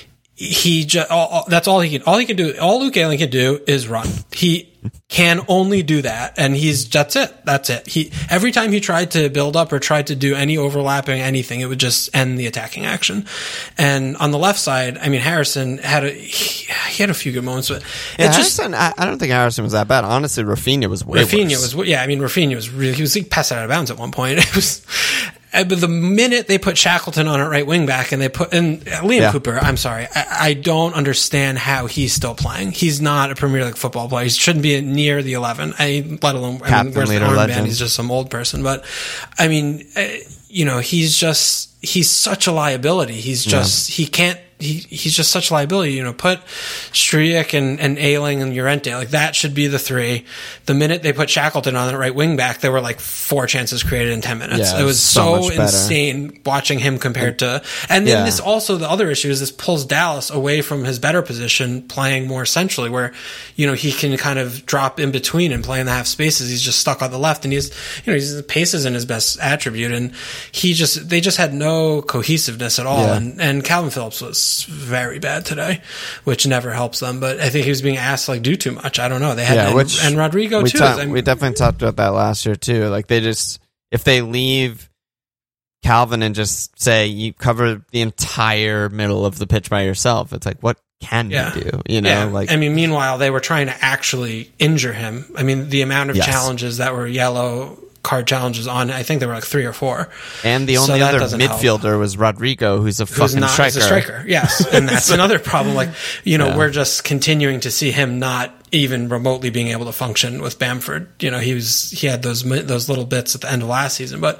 He just, all, all, that's all he can, all he can do, all Luke Ayling can do is run. He can only do that. And he's, that's it. That's it. He, every time he tried to build up or tried to do any overlapping, anything, it would just end the attacking action. And on the left side, I mean, Harrison had a, he, he had a few good moments, but yeah, it's just, Harrison, I, I don't think Harrison was that bad. Honestly, Rafinha was way Rafinha worse. was, yeah, I mean, Rafinha was really, he was like passed out of bounds at one point. It was, but the minute they put Shackleton on at right wing back and they put in Liam yeah. Cooper, I'm sorry, I, I don't understand how he's still playing. He's not a Premier League football player. He shouldn't be near the eleven. I let alone I mean, where's the armband? He's just some old person. But I mean, uh, you know, he's just he's such a liability. He's just yeah. he can't. He, he's just such a liability, you know, put Struijk and, and Ayling and Llorente, like that should be the three. The minute they put Shackleton on the right wing back, there were like four chances created in ten minutes. Yeah, it was so, so insane watching him compared to, and then yeah. this also, the other issue is this pulls Dallas away from his better position, playing more centrally where, you know, he can kind of drop in between and play in the half spaces. He's just stuck on the left and he's, you know, his pace isn't his best attribute. And he just, they just had no cohesiveness at all. Yeah. And, and Calvin Phillips was very bad today, which never helps them. But I think he was being asked to like do too much. I don't know. They had yeah, and, which and Rodrigo we too. Talk, I mean, we definitely talked about that last year too. Like they just if they leave Calvin and just say you cover the entire middle of the pitch by yourself, it's like what can yeah. you do? You know, yeah. like I mean, meanwhile they were trying to actually injure him. I mean, the amount of yes. challenges that were yellow card challenges on, I think there were like three or four. And the only so other midfielder help. was Rodrigo, who's a who's fucking not, striker. He's a striker, yes. And that's so, another problem. Like, you know, yeah. we're just continuing to see him not even remotely being able to function with Bamford. You know, he was, he had those, those little bits at the end of last season, but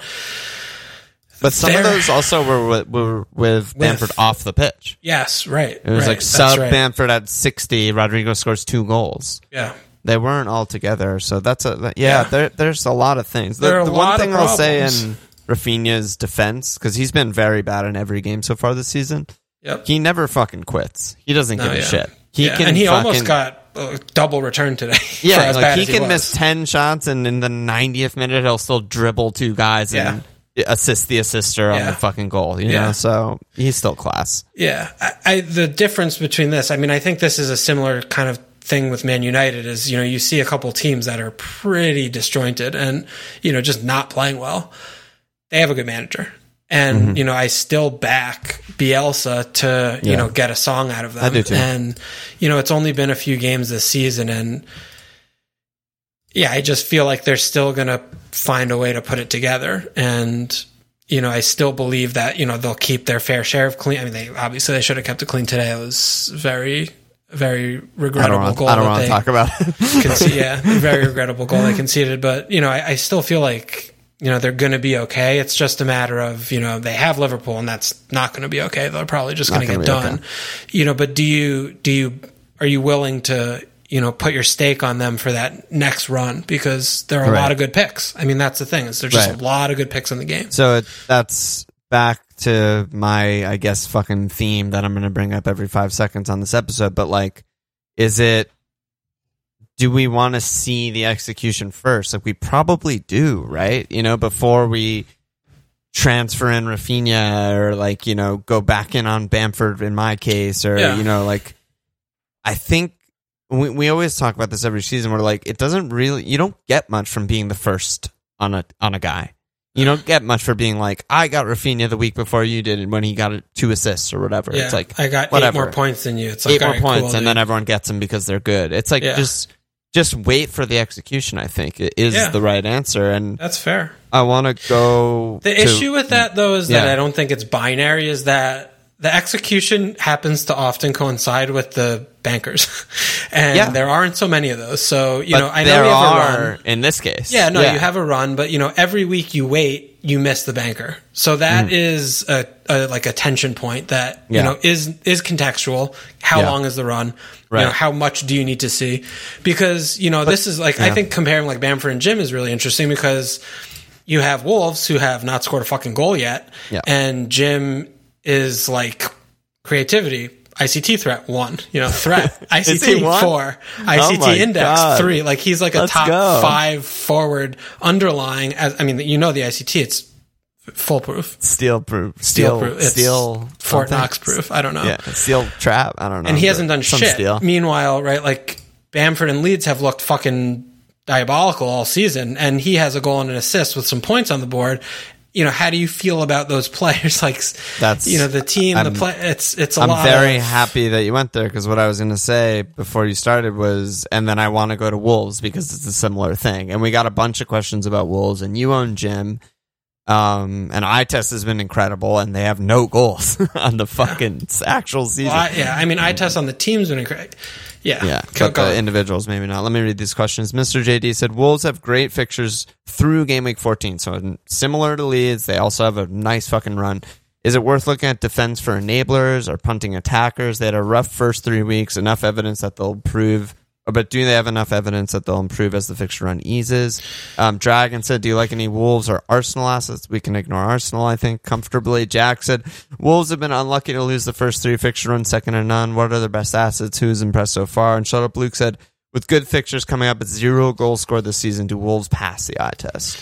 But some of those also were with, were with Bamford with, off the pitch. Yes, right. It was right, like sub right. Bamford at sixty, Rodrigo scores two goals. Yeah. They weren't all together, so that's a yeah. yeah. There, there's a lot of things. The, there are the a one lot thing of I'll say problems. in Rafinha's defense, because he's been very bad in every game so far this season. Yep. He never fucking quits. He doesn't no, give a yeah. shit. He yeah. can and he fucking, almost got a double return today. Yeah, for as like bad he as can was. miss ten shots, and in the ninetieth minute, he'll still dribble two guys Yeah. and assist the assister on Yeah. the fucking goal. You Yeah. know, so he's still class. Yeah, I, I the difference between this, I mean, I think this is a similar kind of thing with Man United. Is you know you see a couple teams that are pretty disjointed and you know just not playing well. They have a good manager. And, mm-hmm. you know, I still back Bielsa to, you yeah. know, get a song out of them. I do too. And, you know, it's only been a few games this season. And, yeah, I just feel like they're still going to find a way to put it together. And, you know, I still believe that, you know, they'll keep their fair share of clean. I mean, they obviously they should have kept it clean today. It was very, very regrettable I don't goal. Want, I don't want to talk about it. conce- yeah, very regrettable goal they conceded. But, you know, I, I still feel like, you know, they're going to be okay. It's just a matter of, you know, they have Liverpool and that's not going to be okay. They're probably just going to get done. Okay. You know, but do you, do you, are you willing to, you know, put your stake on them for that next run? Because there are a right. lot of good picks. I mean, that's the thing is there's just right. a lot of good picks in the game. So it, that's back to my, I guess, fucking theme that I'm going to bring up every five seconds on this episode. But like, is it, do we want to see the execution first? Like we probably do, right? You know, before we transfer in Rafinha or like, you know, go back in on Bamford in my case, or, yeah. you know, like I think we, we always talk about this every season. We're like, it doesn't really, you don't get much from being the first on a, on a guy. You don't get much for being like, I got Rafinha the week before you did when he got two assists or whatever. Yeah, it's like, I got whatever. eight more points than you. It's like eight more right, points cool, and dude. then everyone gets them because they're good. It's like, yeah. just, Just wait for the execution, I think, is yeah. the right answer. And that's fair. I want to go... The to, issue with that, though, is that yeah. I don't think it's binary, is that the execution happens to often coincide with the bankers. and yeah. there aren't so many of those. So, you but know, I know there we have are a run. In this case. Yeah, no, yeah. you have a run, but, you know, every week you wait, you miss the banker. So that mm. is a, a like a tension point that, yeah. you know, is is contextual. How yeah. long is the run? Right. You know, how much do you need to see? Because, you know, but, this is like, yeah. I think comparing like Bamford and Jim is really interesting because you have Wolves who have not scored a fucking goal yet. Yeah. And Jim is like creativity, I C T threat one, you know, threat, I C T four, I C T oh index God. three. Like he's like a Let's top go. five forward underlying. As I mean, you know, the I C T, it's foolproof, steel proof, steel proof, it's steel Fort Knox proof. I don't know. Yeah, steel trap. I don't know. And he hasn't done some shit. Steel. Meanwhile, right, like Bamford and Leeds have looked fucking diabolical all season, and he has a goal and an assist with some points on the board. You know, how do you feel about those players? Like, that's, you know, the team, I'm, the play. It's it's a I'm lot. I'm very of, happy that you went there because what I was going to say before you started was, and then I want to go to Wolves because it's a similar thing. And we got a bunch of questions about Wolves, and you own Jim, um, and iTest has been incredible, and they have no goals on the fucking yeah. actual season. Well, I, yeah, I mean, iTest on the team's been incredible. Yeah, yeah, go, but go. the individuals maybe not. Let me read these questions. Mister J D said Wolves have great fixtures through game week fourteen, so similar to Leeds, they also have a nice fucking run. Is it worth looking at defense for enablers or punting attackers? They had a rough first three weeks, enough evidence that they'll improve. But do they have enough evidence that they'll improve as the fixture run eases? Um, Dragon said, do you like any Wolves or Arsenal assets? We can ignore Arsenal, I think, comfortably. Jack said, Wolves have been unlucky to lose the first three fixture runs, second to none. What are their best assets? Who's impressed so far? And Shut Up Luke said, with good fixtures coming up at zero goals scored this season, do Wolves pass the eye test?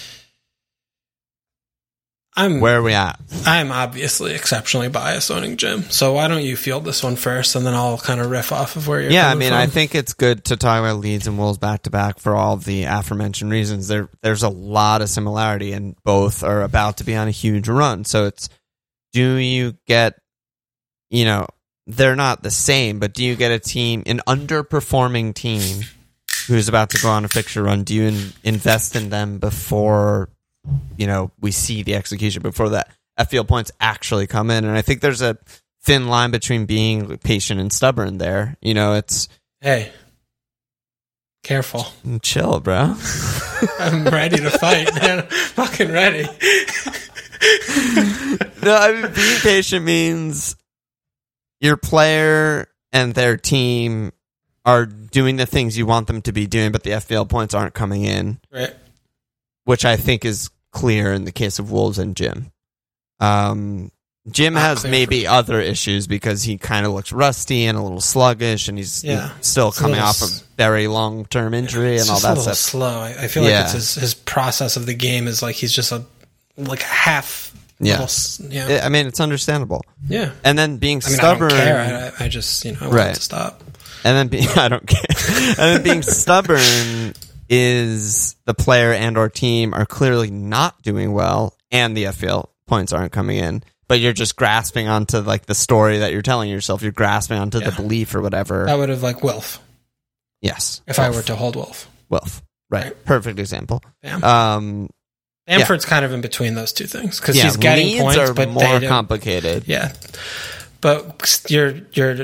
I'm, Where are we at? I'm obviously exceptionally biased owning Jim. So why don't you field this one first, and then I'll kind of riff off of where you're yeah, coming I mean, from. I think it's good to talk about Leeds and Wolves back-to-back for all of the aforementioned reasons. There, There's a lot of similarity, and both are about to be on a huge run. So it's, do you get, you know, they're not the same, but do you get a team, an underperforming team who's about to go on a fixture run, do you in, invest in them before, you know, we see the execution, before that F P L points actually come in? And I think there's a thin line between being patient and stubborn there. You know, it's... Hey, careful. Chill, bro. I'm ready to fight, man. Fucking ready. No, I mean, being patient means your player and their team are doing the things you want them to be doing, but the F P L points aren't coming in. Right. Which I think is clear in the case of Wolves and Jim. Um, Jim not has clear maybe other issues because he kind of looks rusty and a little sluggish, and he's Yeah. still It's a coming little off a s- very long term injury It's and all just a that little stuff. slow. I, I feel Yeah. like it's his, his process of the game is like he's just a like half. Yeah. Little, s- yeah. I mean, it's understandable. yeah. And then being I mean, stubborn, I don't care. I, I just you know I want Right. it to stop. and then being I don't care, and then being stubborn is the player and or team are clearly not doing well, and the F P L points aren't coming in. But you're just grasping onto like the story that you're telling yourself. You're grasping onto Yeah. the belief or whatever. I would have like Wilf Yes, if I were to hold Wilf. Wilf. Right. Right. Perfect example. Bam. Um, Bamford's kind of in between those two things because yeah, he's getting leads points, are but more they don't- complicated. Yeah, but you're you're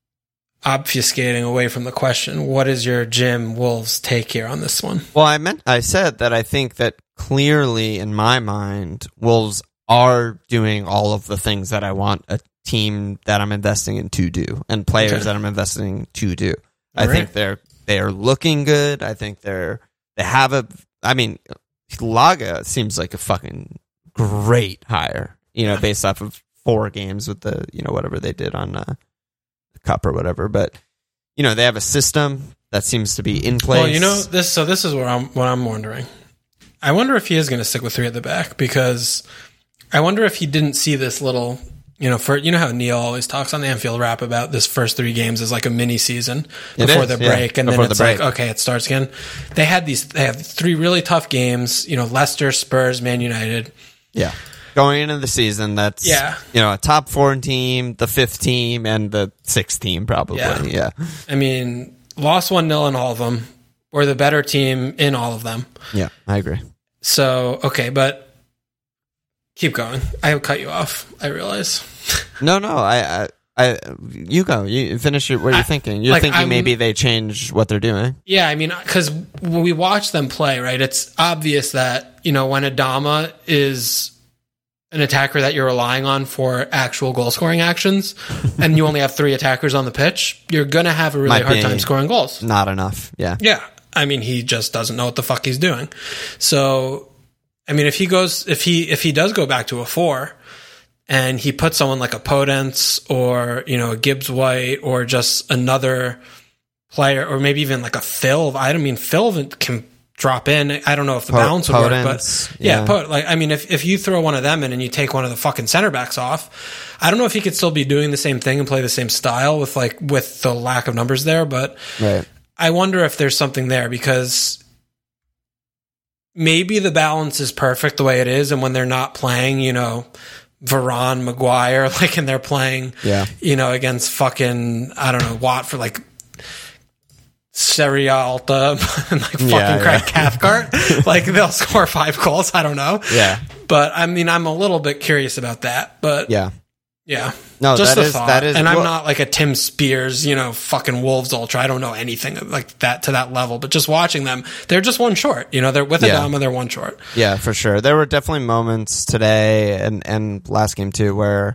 obfuscating away from the question. What is your Jim Wolves take here on this one? Well, I meant I said that I think that clearly in my mind, Wolves are doing all of the things that I want a team that I'm investing in to do, and players Okay. that I'm investing to do. I All right. think they're they are looking good. I think they're they have a. I mean, Laga seems like a fucking great hire. You know, Yeah. based off of four games with the you know whatever they did on uh, the cup or whatever. But you know, they have a system that seems to be in place. Well, you know this. So this is what I'm what I'm wondering. I wonder if he is going to stick with three at the back because I wonder if he didn't see this little. You know, for you know how Neil always talks on the Anfield Wrap about this first three games as like a mini season It before is, the yeah. break, and Before then the it's break. like okay, it starts again. They had these. They have three really tough games. You know, Leicester, Spurs, Man United. Yeah. Going into the season, that's Yeah. you know, a top four team, the fifth team, and the sixth team probably. Yeah. Yeah. I mean, lost one nil in all of them. We're the better team in all of them. Yeah, I agree. So okay, but keep going. I cut you off. I realize. No, no, I, I, I you go. You finish your, what you're I- thinking. You're like, thinking I'm- maybe they change what they're doing. Yeah, I mean, because when we watch them play, right, it's obvious that, you know, when Adama is an attacker that you're relying on for actual goal scoring actions, and you only have three attackers on the pitch, you're going to have a really Might hard be time scoring goals. Not enough. Yeah. Yeah. I mean, he just doesn't know what the fuck he's doing. So, I mean, if he goes, if he, if he does go back to a four, and he puts someone like a Podence or, you know, a Gibbs White or just another player, or maybe even like a Phil. I don't mean Phil can drop in. I don't know if the Po- balance would work, Podence, but yeah, yeah. Po- like I mean, if if you throw one of them in and you take one of the fucking center backs off, I don't know if he could still be doing the same thing and play the same style with like with the lack of numbers there. But Right. I wonder if there's something there because maybe the balance is perfect the way it is, and when they're not playing, you know, Varane, Maguire, like, and they're playing, Yeah. you know, against fucking, I don't know, Watford, like Serie Alta and like fucking Yeah, Craig yeah. Cathcart, like they'll score five goals. I don't know. Yeah. But I mean, I'm a little bit curious about that. But Yeah. yeah. No, Just that the is- thought. that is- and I'm well- not like a Tim Spears, you know, fucking Wolves ultra. I don't know anything like that to that level. But just watching them, they're just one short. You know, they're with Yeah. Adama, they're one short. Yeah, for sure. There were definitely moments today and, and last game too where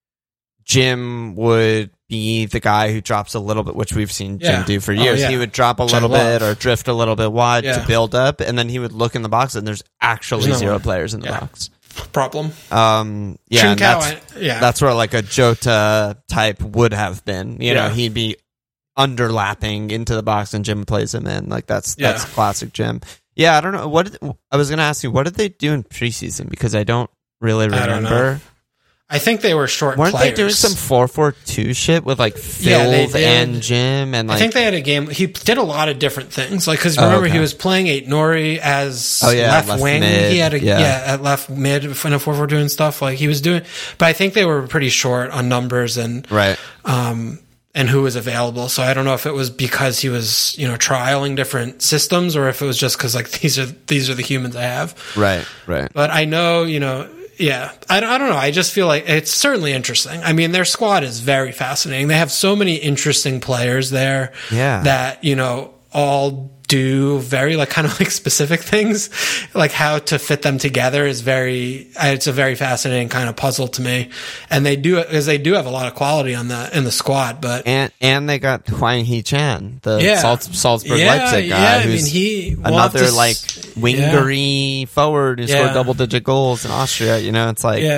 Jim would be the guy who drops a little bit, which we've seen Jim Yeah. do for Oh, years. yeah. He would drop a Which I little bit love. or drift a little bit wide Yeah. to build up, and then he would look in the box and there's actually There's no zero one. players in the Yeah. box. Problem. Um, yeah, and Trincao, that's, I- yeah. that's where like a Jota type would have been. You know, Yeah. he'd be underlapping into the box and Jim plays him in. Like that's Yeah. that's classic Jim. Yeah, I don't know. What did, I was going to ask you, what did they do in preseason? Because I don't really I don't remember. know. I think they were short Weren't players. they doing some four four two shit with like Phil Yeah, they did. and Jim and like I think they had a game. He did a lot of different things. Like, because Oh, remember, okay. he was playing eight Nori as Oh, yeah, left, left wing. mid, He had a yeah. yeah. at left mid in a four four two and stuff. Like he was doing, but I think they were pretty short on numbers and right. um and who was available. So I don't know if it was because he was you know trialing different systems or if it was just because like these are these are the humans I have. Right, right. But I know, you know, yeah, I, I don't know. I just feel like it's certainly interesting. I mean, their squad is very fascinating. They have so many interesting players there Yeah. that, you know, all do very like kind of like specific things, like how to fit them together is very, it's a very fascinating kind of puzzle to me. And they do, because they do have a lot of quality on the, in the squad, but And and they got Huang He Chan, the Yeah. Salt, Salzburg Yeah, Leipzig guy, yeah, I who's mean, he- we'll have another to s- like wingery forward who Yeah. scored double digit goals in Austria. You know, it's like yeah,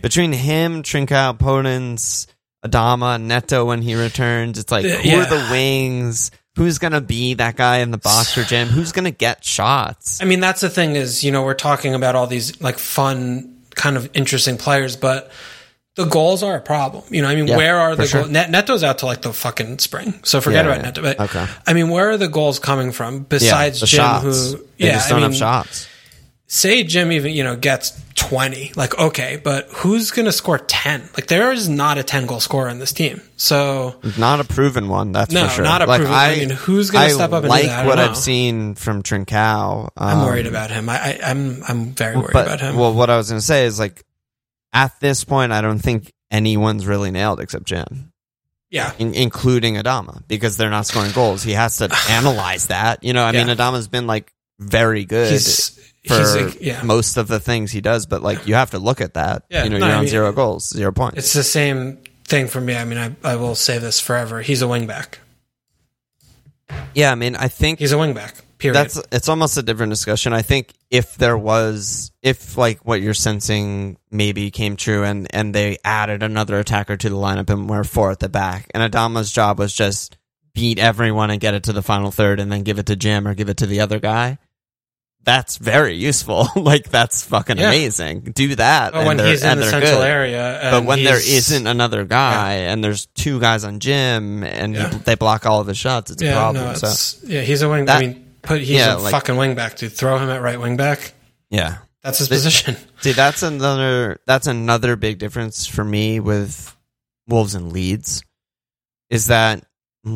between him, Trincao, Podence, Adama, Neto when he returns, it's like, who yeah. are the wings? Who's going to be that guy in the box for Jim? Who's going to get shots? I mean, that's the thing is, you know, we're talking about all these like fun, kind of interesting players, but the goals are a problem. You know, I mean, Yeah, where are the sure. goals? Net- Neto's out to like the fucking spring, so forget Yeah, about yeah. Neto. But Okay. I mean, where are the goals coming from besides the Jim? shots. Who, They yeah, just I don't mean, have shots. say Jim even, you know, gets twenty, like, okay, but who's going to score ten? Like, there is not a ten goal scorer in this team. So, Not a proven one, that's no, for sure. not a like, proven. I, I mean, who's going I to step up and like do that? I what don't I've know. seen from Trincao. Um, I'm worried about him. I, I, I'm, I'm very worried but, about him. Well, what I was going to say is, like, at this point, I don't think anyone's really nailed except Jim. yeah. In, including Adama, because they're not scoring goals. He has to analyze that. You know, I Yeah. mean, Adama's been, like, very good. He's, for he's a, yeah. most of the things he does, but like you have to look at that. Yeah, you know, no, you're I on mean, zero goals, zero points. It's the same thing for me. I mean, I, I will say this forever. He's a wingback. Yeah, I mean, I think He's a wingback. Period. that's it's almost a different discussion. I think if there was, if like what you're sensing maybe came true, and and they added another attacker to the lineup and we're four at the back, and Adama's job was just beat everyone and get it to the final third, and then give it to Jim or give it to the other guy. That's very useful. Like, that's fucking Yeah. amazing. Do that. But and when they're- he's in and the they're central good. area, and But when there he's- isn't another guy and there's two guys on Jim and Yeah. he, they block all of his shots, it's a yeah, problem. no, so it's, yeah, he's a wing. That- I mean, put he's yeah, a like- fucking wingback, dude. Throw him at right wingback. yeah. That's his They- position. See, that's another that's another big difference for me with Wolves and Leeds, is that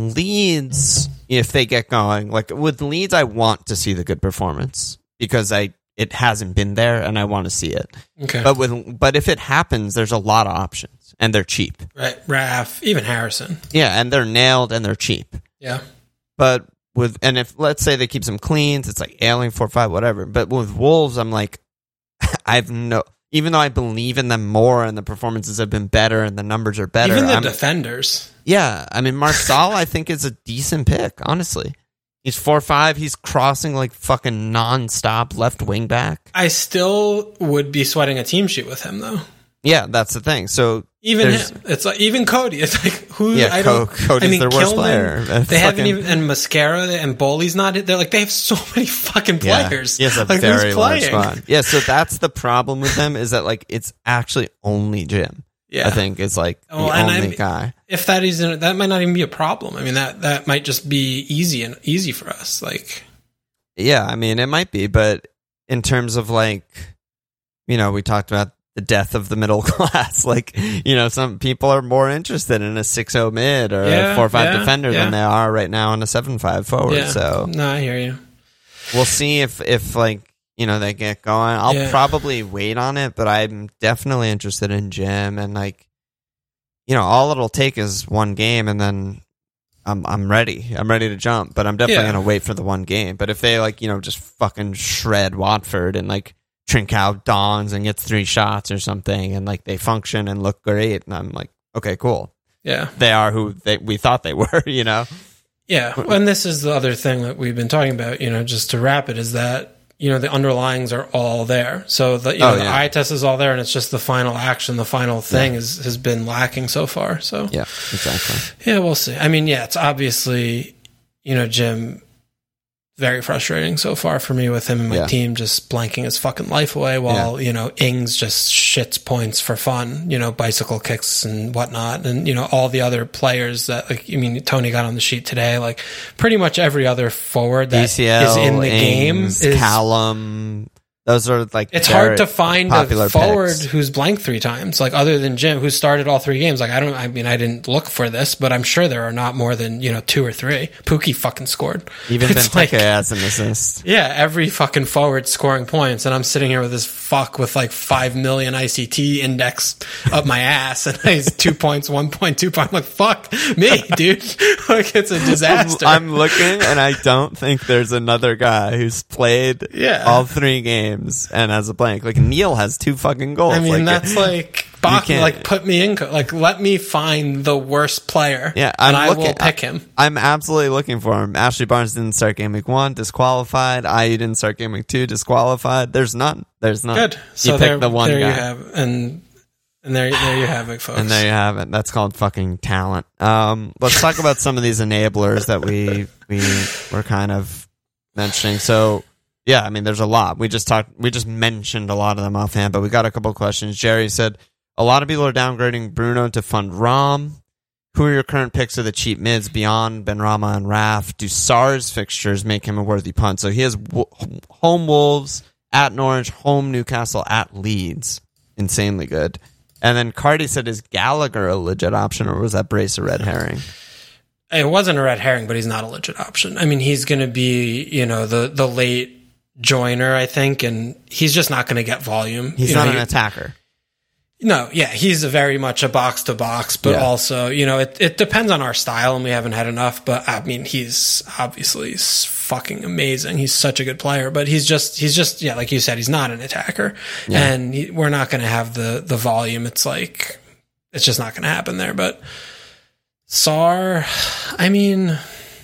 Leeds, if they get going, like with Leeds, I want to see the good performance because I it hasn't been there and I want to see it. Okay, But with but if it happens, there's a lot of options and they're cheap. right, Raf, even Harrison. Yeah, and they're nailed and they're cheap. Yeah, But with and if let's say they keep some cleans, it's like ailing four five whatever. But with Wolves, I'm like, I've no. Even though I believe in them more and the performances have been better and the numbers are better, even the I'm, defenders. yeah. I mean, Marsal, I think is a decent pick. Honestly, he's four five. He's crossing like fucking nonstop left wing back. I still would be sweating a team sheet with him though. Yeah, that's the thing. So Even there's- him, it's like even Cody. It's like who? Yeah, I Co- don't. Cody's I mean, their worst Kilman, player. That's They haven't fucking- even and Mascara and Bowley's not. They're like they have so many fucking players. Yeah, he has a like, who's very large playing? squad. Yeah, so that's the problem with them is that like it's actually only Jim. Yeah, I think is like the Well, and only I'm- guy. if that isn't, that might not even be a problem. I mean, that that might just be easy and easy for us. Like, Yeah, I mean, it might be, but in terms of like, you know, we talked about the death of the middle class. Like, you know, some people are more interested in a six oh mid or Yeah, a four five yeah, defender yeah. than they are right now in a seven five forward. yeah, So no, I hear you. we'll see if, if like, you know, they get going. I'll Yeah. probably wait on it, but I'm definitely interested in Jim. And like, you know, all it'll take is one game and then I'm I'm ready. I'm ready to jump, but I'm definitely Yeah. gonna wait for the one game. But if they like, you know, just fucking shred Watford and like Trincao dawns and gets three shots or something, and like they function and look great, and I'm like, okay, cool. Yeah, They are who they we thought they were, you know. yeah. And this is the other thing that we've been talking about. You know, just to wrap it, is that you know the underlyings are all there. So the you know Oh, the yeah. eye test is all there, and it's just the final action, the final thing is has been lacking so far. So Yeah, exactly. yeah, we'll see. I mean, yeah, it's obviously, you know, Jim, very frustrating so far for me with him and my Yeah. team just blanking his fucking life away while, you know, Ings just shits points for fun, you know, bicycle kicks and whatnot. And, you know, all the other players that, like, I mean, Tony got on the sheet today, like, pretty much every other forward that D C L, is in the Ings, game is. Callum. Those are like It's very hard to find popular a forward picks. who's blanked three times, like other than Jim, who started all three games. Like I don't, I mean, I didn't look for this, but I'm sure there are not more than you know two or three. Pookie fucking scored. Even It's Benteke like- has an assist. Yeah, every fucking forward scoring points, and I'm sitting here with this fuck with like five million I C T index up my ass, and he's two points, one point, two point. I'm like, fuck me, dude. Like it's a disaster. I'm looking, and I don't think there's another guy who's played Yeah. all three games and has a blank. Like Neil has two fucking goals. I mean, like, that's like Bach, can't- like put me in, co- like let me find the worst player, Yeah, I'm and I looking- will pick him. I'm absolutely looking for him. Ashley Barnes didn't start game week one, disqualified. I didn't start game week two, disqualified. There's none. There's none. Good. He So picked there, the one there guy. you have, and And there, there you have it, folks. And there you have it. That's called fucking talent. Um, let's talk about some of these enablers that we we were kind of mentioning. So, yeah, I mean, there's a lot. We just talked. We just mentioned a lot of them offhand, but we got a couple questions. Jerry said a lot of people are downgrading Bruno to fund Rom. Who are your current picks of the cheap mids beyond Benrahma and Raf? Do Sarr's fixtures make him a worthy punt? So he has w- home Wolves, at Norwich, home Newcastle, at Leeds. Insanely good. And then Cardi said, is Gallagher a legit option, or was that Brace a red herring? It wasn't a red herring, but he's not a legit option. I mean, he's going to be, you know, the, the late joiner, I think, and he's just not going to get volume. He's you not know, an he, attacker. No, yeah, he's a very much a box to box, but yeah. also, you know, it, it depends on our style, and we haven't had enough. But I mean, he's obviously fucking amazing. He's such a good player, but he's just, he's just, yeah, like you said, he's not an attacker, yeah. and he, we're not going to have the the volume. It's like, it's just not going to happen there. But Sarr, I mean,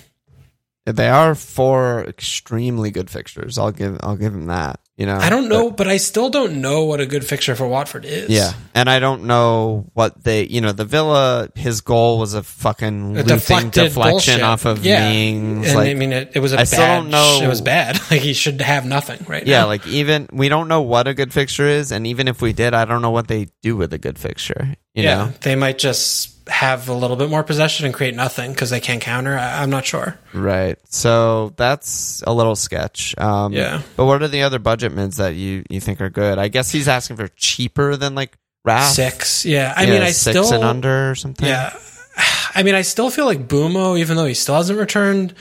they are four extremely good fixtures. I'll give, I'll give him that. You know, I don't know, but, but I still don't know what a good fixture for Watford is. Yeah, and I don't know what they, you know, the Villa, his goal was a fucking a deflection bullshit. off of yeah. Mings. And like, I mean, it, it was a I bad, still don't know. It was bad. Like, he should have nothing right yeah, now. like even, we don't know what a good fixture is, and even if we did, I don't know what they do with a good fixture. You yeah, know? They might just have a little bit more possession and create nothing because they can't counter. I, I'm not sure. Right. So that's a little sketch. Um, yeah. But what are the other budget mids that you, you think are good? I guess he's asking for cheaper than like Raf. Six. Yeah. I yeah, mean, I six still. and under or something. Yeah. I mean, I still feel like Bumo, even though he still hasn't returned,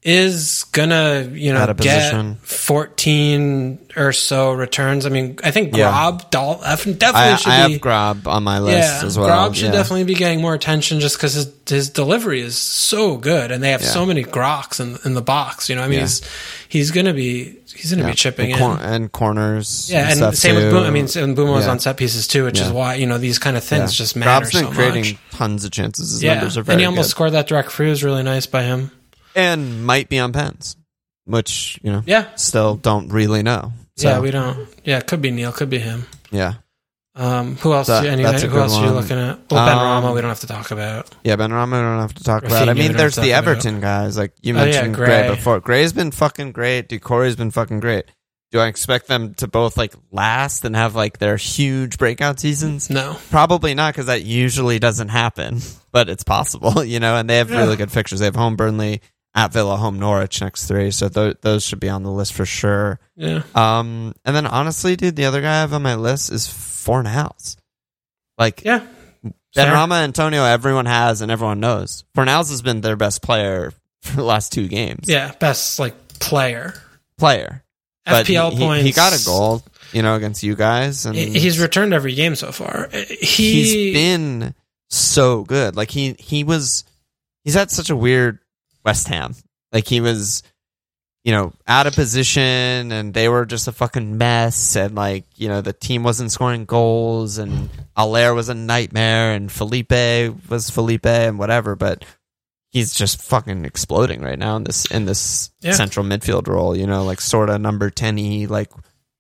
is gonna, you know, get fourteen or so returns. I mean, I think Grob yeah. definitely I, should I be. I have Grob on my list yeah, as well. Grob should yeah. definitely be getting more attention just because his his delivery is so good, and they have yeah. so many Groks in in the box. You know, I mean, yeah. he's he's gonna be he's gonna yeah. be chipping and cor- in and corners. Yeah, and, and same too. with Boom. I mean, and Bumo's yeah. on set pieces too, which yeah. is why, you know, these kind of things yeah. just matter Grob's been so creating much. tons of chances. His yeah, numbers are very and he almost good. scored that direct free. It was really nice by him. And might be on pens, which, you know, yeah. still don't really know. So, yeah, we don't. Yeah, it could be Neil, could be him. Yeah. Um, who else? That, do you, any, that's a who good else one. are you looking at? Well, Ben um, Rama, we don't have to talk about. Yeah, Ben Rama, we don't have to talk Rafinha, about. I mean, we there's don't the have to talk Everton about. guys. Like you Oh, yeah, mentioned Gray. Gray before. Gray's been fucking great. Ducour's been fucking great. Do I expect them to both like last and have like their huge breakout seasons? No. Probably not, because that usually doesn't happen, but it's possible, you know, and they have Yeah. really good fixtures. They have home Burnley, at Villa, home Norwich next three, so th- those should be on the list for sure. Yeah. Um, and then honestly, dude, the other guy I have on my list is Fornals. Like, Yeah. Benrahma, Antonio, everyone has and everyone knows. Fornals has been their best player for the last two games. Yeah, best like player. Player. F P L but he, points. He got a goal, you know, against you guys, and He's returned every game so far. He, he's been so good. Like he he was, he's had such a weird West Ham. Like he was, you know, out of position, and they were just a fucking mess, and like, you know, the team wasn't scoring goals, and Aller was a nightmare, and Felipe was Felipe, and whatever. But he's just fucking exploding right now in this in this yeah. central midfield role. You know, like sort of number ten-y. Like,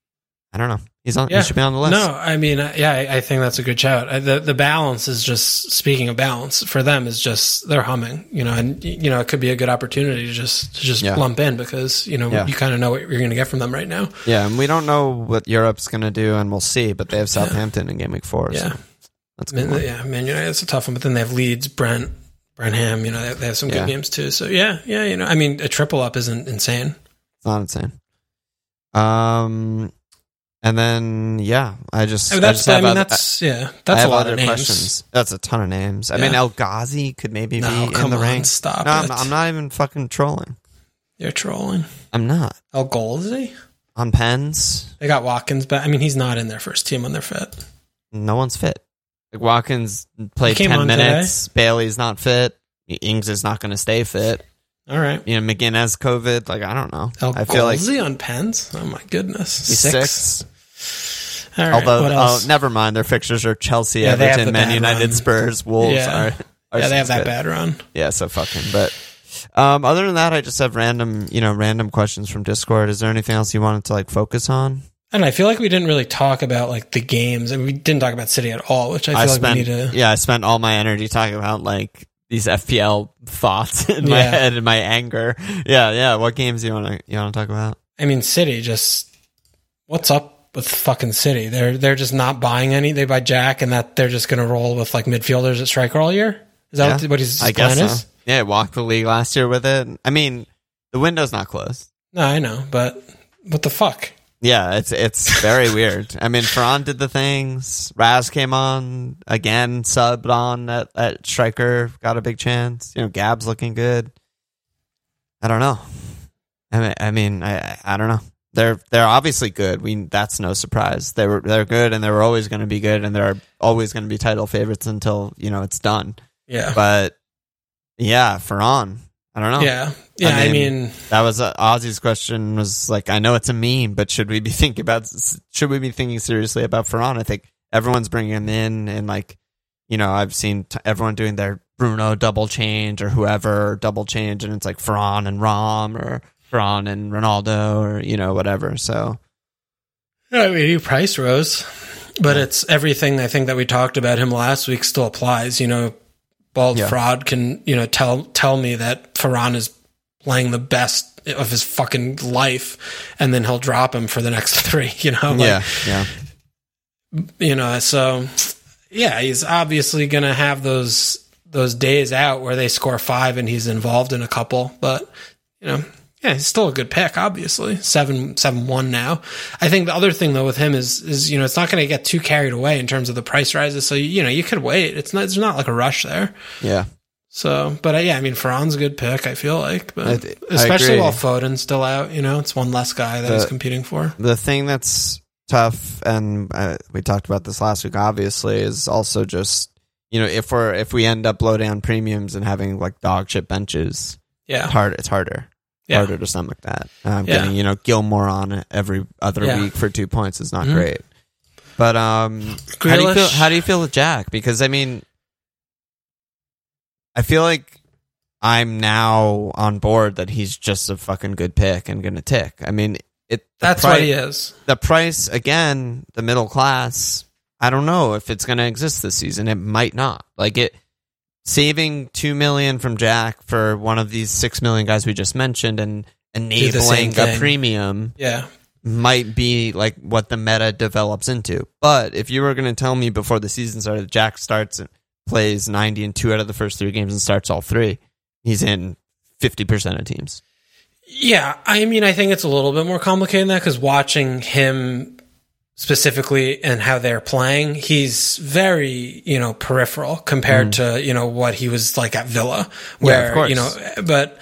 I don't know. He's on. Yeah. He should be on the list. No, I mean, yeah, I, I think that's a good shout. I, the the balance is just, speaking of balance, for them is just they're humming, you know, and you know it could be a good opportunity to just to just Yeah. lump in because you know Yeah. you kind of know what you're going to get from them right now. Yeah, and we don't know what Europe's going to do, and we'll see. But they have Southampton in game week four. Yeah, so that's a good. Man, one. yeah, Man United, it's a tough one, but then they have Leeds, Brent, Brenham. You know, they, they have some good Yeah. games too. So yeah, yeah, you know, I mean, a triple up isn't insane. It's not insane. Um, and then yeah, I just I mean, that's I, just I have mean other, that's yeah, I that's a have lot other of names. questions. That's a ton of names. I Yeah. mean, El Ghazi could maybe No, be come in the on, rank. stop No, I'm it. not, I'm not even fucking trolling. You're trolling. I'm not El Golzi? on pens. They got Watkins, but I mean, he's not in their first team when they're fit. No one's fit. Like Watkins played He came ten on minutes. Bailey's not fit. Ings is not going to stay fit. All right. You know, McGinn COVID. Like, I don't know. El I feel like Golzi on pens? Oh my goodness. he's Six. six. All right. Although, what oh, else? never mind. Their fixtures are Chelsea, Yeah, they have Everton, the Man bad United, run. Spurs, Wolves. Yeah. Are, are yeah, they have that good. bad run. Yeah, so fucking. But um, other than that, I just have random, you know, random questions from Discord. Is there anything else you wanted to like focus on? And I feel like we didn't really talk about like the games, and we didn't talk about City at all, which I feel I like spent, we need to. Yeah, I spent all my energy talking about like these F P L thoughts in my Yeah. head and my anger. Yeah, yeah. What games do you want to you want to talk about? I mean, City just what's up with fucking City? They're they're just not buying any. They buy Jack, and that they're just going to roll with like midfielders at striker all year. Is that Yeah, what, what his, his I plan guess so. is? Yeah, walked the league last year with it. I mean, the window's not closed. No, I know, but what the fuck? Yeah, it's it's very weird. I mean, Ferran did the things. Raz came on again, subbed on at, at striker, got a big chance. You know, Gab's looking good. I don't know. I mean, I mean, I I don't know. They're they're obviously good. We that's no surprise. They were they're good, and they were always going to be good, and they're always going to be title favorites until you know it's done. Yeah, But yeah, Ferran. I don't know. yeah, yeah. I mean, I mean that was uh, Ozzy's question. Was like, I know it's a meme, but should we be thinking about? Should we be thinking seriously about Ferran? I think everyone's bringing him in, and like, you know, I've seen t- everyone doing their Bruno double change or whoever double change, and it's like Ferran and Rom or Ferran and Ronaldo or you know whatever. So, I mean, he price rose, but yeah. It's everything I think that we talked about him last week still applies. You know. Bald Yeah. Fraud can, you know, tell tell me that Ferran is playing the best of his fucking life, and then he'll drop him for the next three, you know? Like, yeah, yeah. You know, so, yeah, he's obviously going to have those those days out where they score five and he's involved in a couple, but, you know, yeah, he's still a good pick, obviously. Seven, seven, one now. I think the other thing though with him is, is, you know, it's not going to get too carried away in terms of the price rises. So, you know, you could wait. It's not, there's not like a rush there. Yeah. So, but uh, yeah, I mean, Ferran's a good pick, I feel like, but I th- I especially agree. while Foden's still out, you know, it's one less guy that The- he's competing for. The thing that's tough, and uh, we talked about this last week, obviously, is also just, you know, if we're if we end up low down premiums and having like dog shit benches, Yeah. it's hard. It's harder. Yeah. Harder to stomach that. Um, Yeah. Getting you know Gilmore on every other Yeah. week for two points is not Mhm. great. But um, how do you feel? Grealish. How do you feel with Jack? Because I mean, I feel like I'm now on board that he's just a fucking good pick and gonna tick. I mean, it. the That's pri- what he is. The price again, the middle class. I don't know if it's gonna exist this season. It might not. Like it. Saving two million from Jack for one of these six million guys we just mentioned and enabling a thing. premium Yeah. might be like what the meta develops into. But if you were going to tell me before the season started, Jack starts and plays ninety in two out of the first three games and starts all three, he's in fifty percent of teams. Yeah. I mean, I think it's a little bit more complicated than that because watching him specifically and how they're playing, he's very, you know, peripheral compared mm. to, you know, what he was like at Villa, where, yeah, of course. you know, but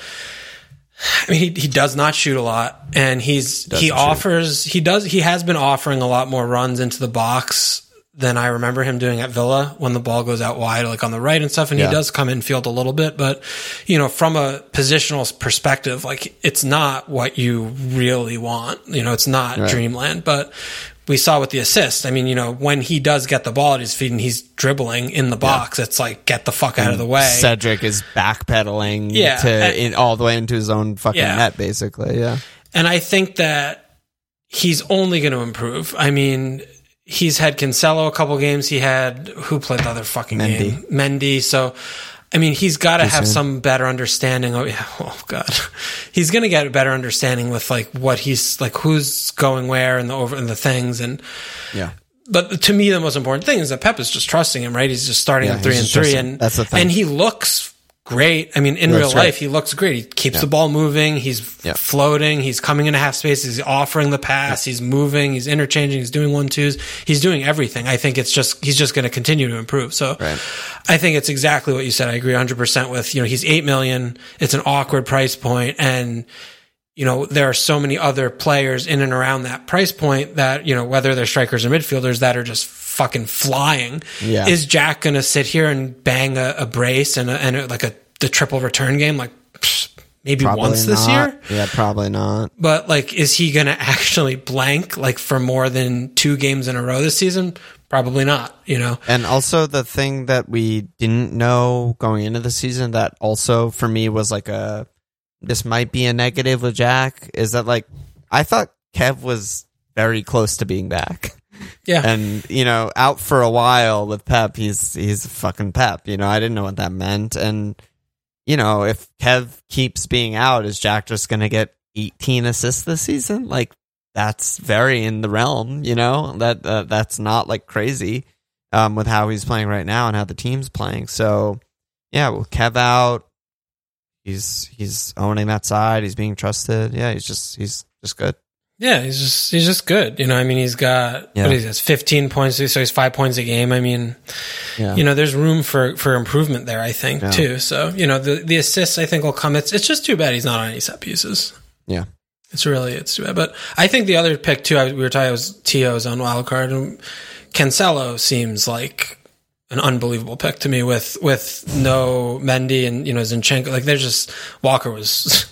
I mean, he, he does not shoot a lot and he's, Doesn't he shoot. offers, he does, he has been offering a lot more runs into the box than I remember him doing at Villa when the ball goes out wide, like on the right and stuff. And yeah. he does come in field a little bit, but you know, from a positional perspective, like it's not what you really want. You know, it's not right. dreamland, but we saw with the assist. I mean, you know, when he does get the ball at his feet and he's dribbling in the box, yeah. it's like, get the fuck out and of the way. Cedric is backpedaling yeah, to and, in, all the way into his own fucking yeah. net, basically. Yeah. And I think that he's only going to improve. I mean, he's had Cancelo a couple games. He had, who played the other fucking Mendy. game? Mendy. So, I mean, he's got to have soon. some better understanding. Oh, yeah. Oh, God. He's going to get a better understanding with like what he's like, who's going where and the over and the things. And, yeah. But to me, the most important thing is that Pep is just trusting him, right? He's just starting Yeah, at three and he's three. just- And, that's the thing. and he looks great. I mean, in That's real right. life, he looks great. He keeps Yeah. the ball moving. He's Yeah. floating. He's coming into half space. He's offering the pass. He's moving. He's interchanging. He's doing one twos. He's doing everything. I think it's just, he's just going to continue to improve. So Right. I think it's exactly what you said. I agree one hundred percent with, you know, he's eight million. It's an awkward price point. And, you know, there are so many other players in and around that price point that, you know, whether they're strikers or midfielders that are just fucking flying. Yeah. Is Jack going to sit here and bang a, a brace and a, and a, like a, the triple return game? Like psh, maybe Probably once this not. year. Yeah, probably not. But like, is he going to actually blank like for more than two games in a row this season? Probably not, you know? And also the thing that we didn't know going into the season that also for me was like a, this might be a negative with Jack is that like, I thought Kev was very close to being back. Yeah. And, you know, out for a while with Pep, he's he's fucking Pep. You know, I didn't know what that meant. And, you know, if Kev keeps being out, is Jack just going to get eighteen assists this season? Like, that's very in the realm, you know? That uh, that's not, like, crazy um, with how he's playing right now and how the team's playing. So, yeah, with Kev out, he's he's owning that side. He's being trusted. Yeah, he's just he's just good. Yeah, he's just he's just good. You know, I mean, he's got Yeah. what is this, fifteen points, so he's five points a game. I mean, Yeah. you know, there's room for, for improvement there, I think, Yeah. too. So, you know, the the assists I think will come. It's it's just too bad he's not on any set pieces. Yeah. It's really it's too bad. But I think the other pick too, I, we were talking was T O's on wildcard, and Cancelo seems like an unbelievable pick to me with with no Mendy and, you know, Zinchenko. Like, they're just Walker was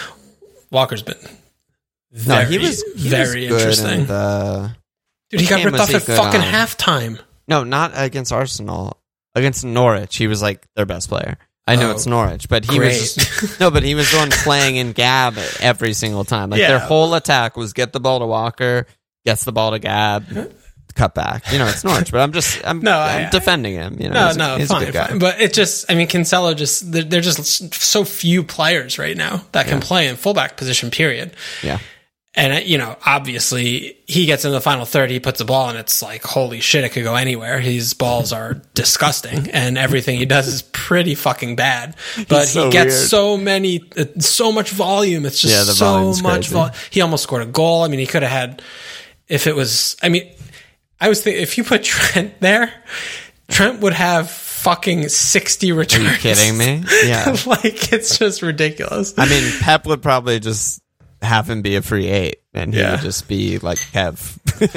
Walker's been. Very, no, he was he very was good interesting. in the, Dude, he got game ripped was off he at good fucking on? halftime. no, not against Arsenal. Against Norwich, he was like their best player. I know Oh, it's Norwich, but he great. was just, no, but he was the one playing in Gab every single time. Like Yeah. their whole attack was get the ball to Walker, gets the ball to Gab, cut back. You know, it's Norwich, but I'm just I'm, No, I'm I- defending him. You know, No, he's a, no, he's a fine, good guy. fine. But it just, I mean, Cancelo just, they're, they're just so few players right now that can Yeah. play in fullback position, period. Yeah, And, uh, you know, obviously he gets in the final third, he puts the ball and it's like, holy shit, it could go anywhere. His balls are disgusting and everything he does is pretty fucking bad. But so he gets weird. so many, uh, so much volume. It's just Yeah, the so volume's much crazy. volume. He almost scored a goal. I mean, he could have had, if it was, I mean, I was thinking, if you put Trent there, Trent would have fucking sixty returns. are you kidding me? Yeah, Like, it's just ridiculous. I mean, Pep would probably just have him be a free eight, and he Yeah. would just be like Kev.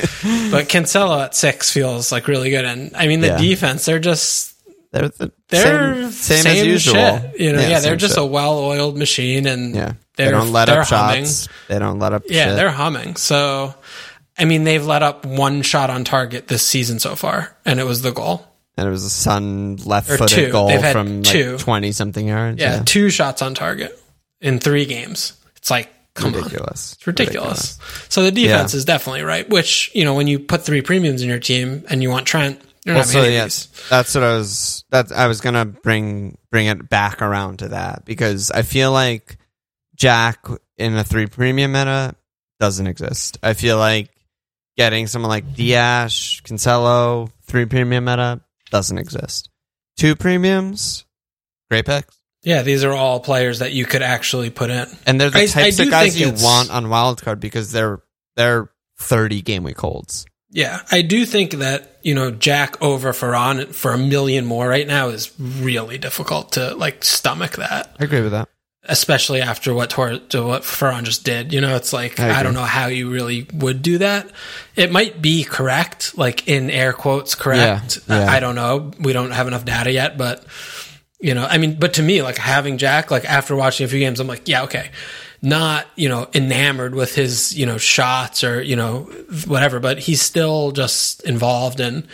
But Cancelo at six feels like really good. And I mean, the Yeah. defense, they're just, They're the they're same, same, as usual. shit. You know, yeah, they're same just shit. a well-oiled machine, and Yeah, they're, they don't let they're up humming. shots. They don't let up. Yeah, shit. they're humming. So, I mean, they've let up one shot on target this season so far, and it was the goal. And it was a Sun Or left-footed two. goal They've had from two. like twenty something yards. Yeah, Yeah, two shots on target in three games. It's like, come on. ridiculous. It's ridiculous. So the defense Yeah. is definitely right, which, you know, when you put three premiums in your team and you want Trent, you're not Also, getting yeah, these. that's what I was. That I was gonna bring bring it back around to that, because I feel like Jack in a three premium meta doesn't exist. I feel like getting someone like Diash, Cancelo, three premium meta doesn't exist. Two premiums, great picks. Yeah, these are all players that you could actually put in. And they're the I- types I of do guys think you it's- want on wildcard, because they're they're thirty game week holds. Yeah, I do think that, you know, Jack over Ferran for a million more right now is really difficult to, like, stomach that, I agree with that. especially after what Tor- to what Ferran just did. You know, it's like, I I, agree. don't know how you really would do that. It might be correct, like in air quotes, correct. Yeah, yeah. I don't know. We don't have enough data yet, but, you know, I mean, but to me, like having Jack, like after watching a few games, I'm like, yeah, okay. Not, you know, enamored with his, you know, shots or, you know, whatever, but he's still just involved and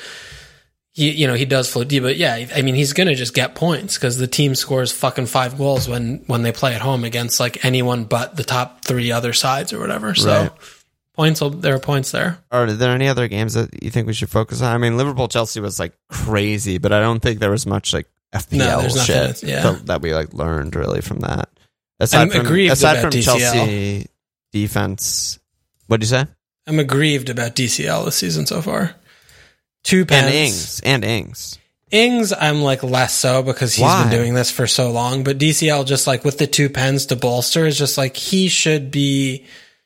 he, you know, he does float deep. But yeah, I mean, he's going to just get points because the team scores fucking five goals when, when they play at home against like anyone but the top three other sides or whatever. So Right. points, will, there are points there. Are there any other games that you think we should focus on? I mean, Liverpool Chelsea was like crazy, but I don't think there was much like F P L No, there's nothing, shit yeah. to- that we like learned really from that. Aside I'm from aggrieved aside about from D C L. Chelsea defense, what'd you say? I'm aggrieved about D C L this season so far. Two pens. And Ings and Ings. Ings, I'm like less so because he's Why? been doing this for so long. But D C L, just like with the two pens to bolster, is just like he should be,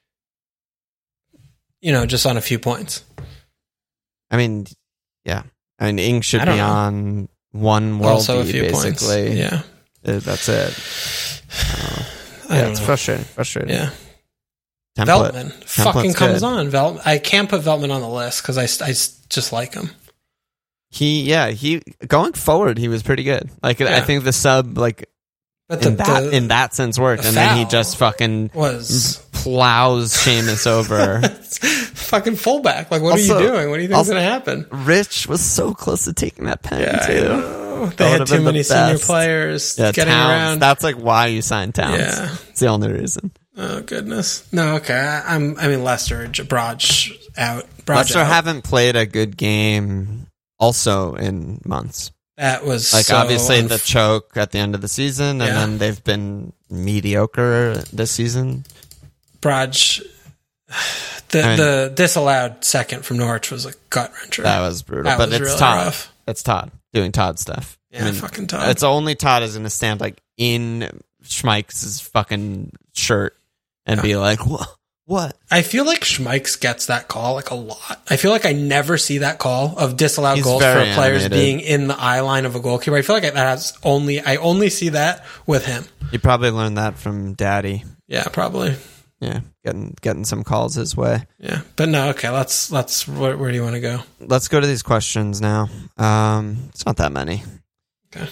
you know, just on a few points. I mean, yeah. I mean, Ings should I don't be know. on one world Also a beat, few basically. points. Yeah. Uh, That's it. I Yeah, don't it's know. frustrating. Frustrating. Yeah. Template. Veltman fucking Template's comes good. on. Vel- I can't put Veltman on the list because I, I just like him. He, yeah, he going forward, he was pretty good. Like, I Yeah. think the sub, like, But the, in that the in that sense worked, the and then he foul just fucking was plows Sheamus over. fucking fullback. Like, what Also- are you doing? What do you think is also- going to happen? Rich was so close to taking that pen Yeah, I too. know. They That had would've too been the many senior best. players Yeah, getting Towns. around. That's like why you signed Towns. Yeah. It's the only reason. Oh goodness. No, okay. I, I'm. I mean, Leicester, Braj out. Braj Leicester out. haven't played a good game also in months. That was like so obviously unf- the choke at the end of the season, and Yeah. then they've been mediocre this season. Braj. The I mean- the disallowed second from Norwich was a gut wrencher. That was brutal, That but was it's really Todd. rough. It's Todd doing Todd stuff. Yeah, fucking Todd. It's only Todd is going to stand like in Schmeich's fucking shirt and be like, "What? What?" I feel like Schmeichs gets that call like a lot. I feel like I never see that call of disallowed He's goals for very players animated. being in the eye line of a goalkeeper. I feel like that has only I only see that with him. You probably learned that from Daddy. Yeah, probably. Yeah, getting getting some calls his way. Yeah, but no. Okay, let's let's. Where, where do you want to go? Let's go to these questions now. Um, it's not that many. Okay.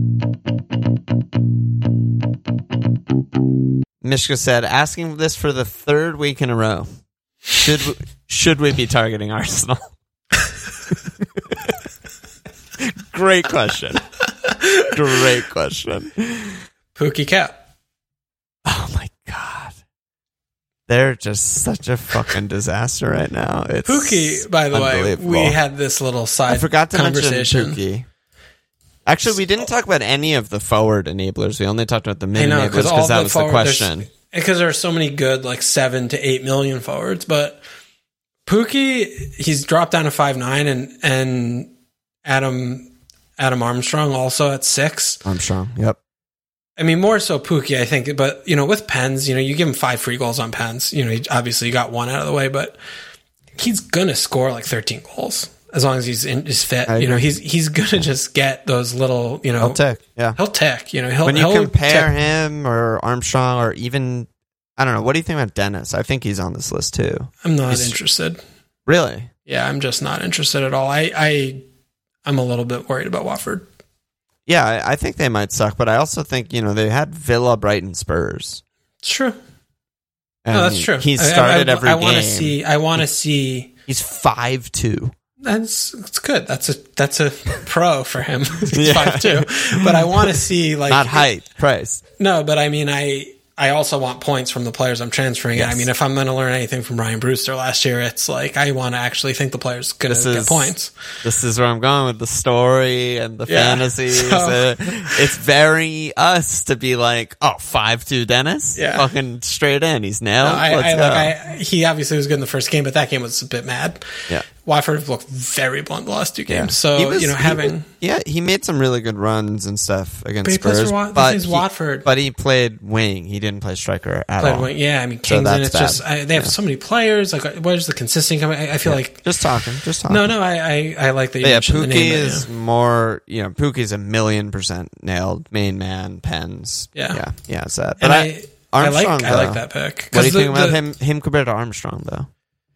Mishka said, asking this for the third week in a row. Should we, should we be targeting Arsenal? Great question. Great question. Pookie Cap. Oh my god. They're just such a fucking disaster right now. It's Pookie, by the way, unbelievable. we had this little side I forgot to conversation. mention Pookie. Actually, we didn't talk about any of the forward enablers. We only talked about the I mid know, enablers because because that was the question. Because there are so many good, like seven to eight million forwards, but Pookie, he's dropped down to five nine, and and Adam Adam Armstrong also at six. Armstrong, yep. I mean, more so Pookie, I think, but you know, with pens, you know, you give him five free goals on pens. You know, he, obviously you got one out of the way, but he's gonna score like thirteen goals as long as he's in, is fit. I You know, agree. he's he's gonna just get those little, you know, He'll tick, yeah. he'll tick. You know, he'll When you he'll compare tick. him or Armstrong or even, I don't know, what do you think about Dennis? I think he's on this list too. I'm not he's- interested. Really? Yeah, I'm just not interested at all. I, I I'm a little bit worried about Watford. Yeah, I, I think they might suck, but I also think, you know, they had Villa, Brighton, Spurs. It's true. And No, that's true. He's I- I- started I, every I game. want to see. I want to see. He's five two. That's it's good. That's a that's a pro for him. He's Yeah. five two. But I want to see like Not height, price. No, but I mean, I I also want points from the players I'm transferring. Yes. I mean, if I'm going to learn anything from Ryan Brewster last year, it's like I want to actually think the player's going This to is- get points. This is where I'm going with the story and the Yeah. fantasies. So- Uh, it's very us to be like, oh, five two Dennis? Yeah. Fucking straight in. He's nailed. No, I, Let's I, go. like, I, he obviously was good in the first game, but that game was a bit mad. yeah. Watford have looked very blunt the last two games. Yeah. So, He was- you know, he having. was- yeah, he made some really good runs and stuff against But he plays Spurs. for Wat- but, he's he, Watford. but he played wing. He didn't play striker at Played all. wing. Yeah, I mean, So Kings, and that's it's just, I, they have Yeah. so many players. Like, where's the consistency coming? I, I feel like. Just talking. Just talking. No, no, I, I, I like that you But yeah, mentioned the Pookie name. but, is yeah. more, you know, Pookie's a million percent nailed. Main man, pens. Yeah. Yeah, yeah, it's that. And But I, I, I, like, Armstrong, I like though. that pick. What do you 'Cause the- think about the- him him compared to Armstrong, though?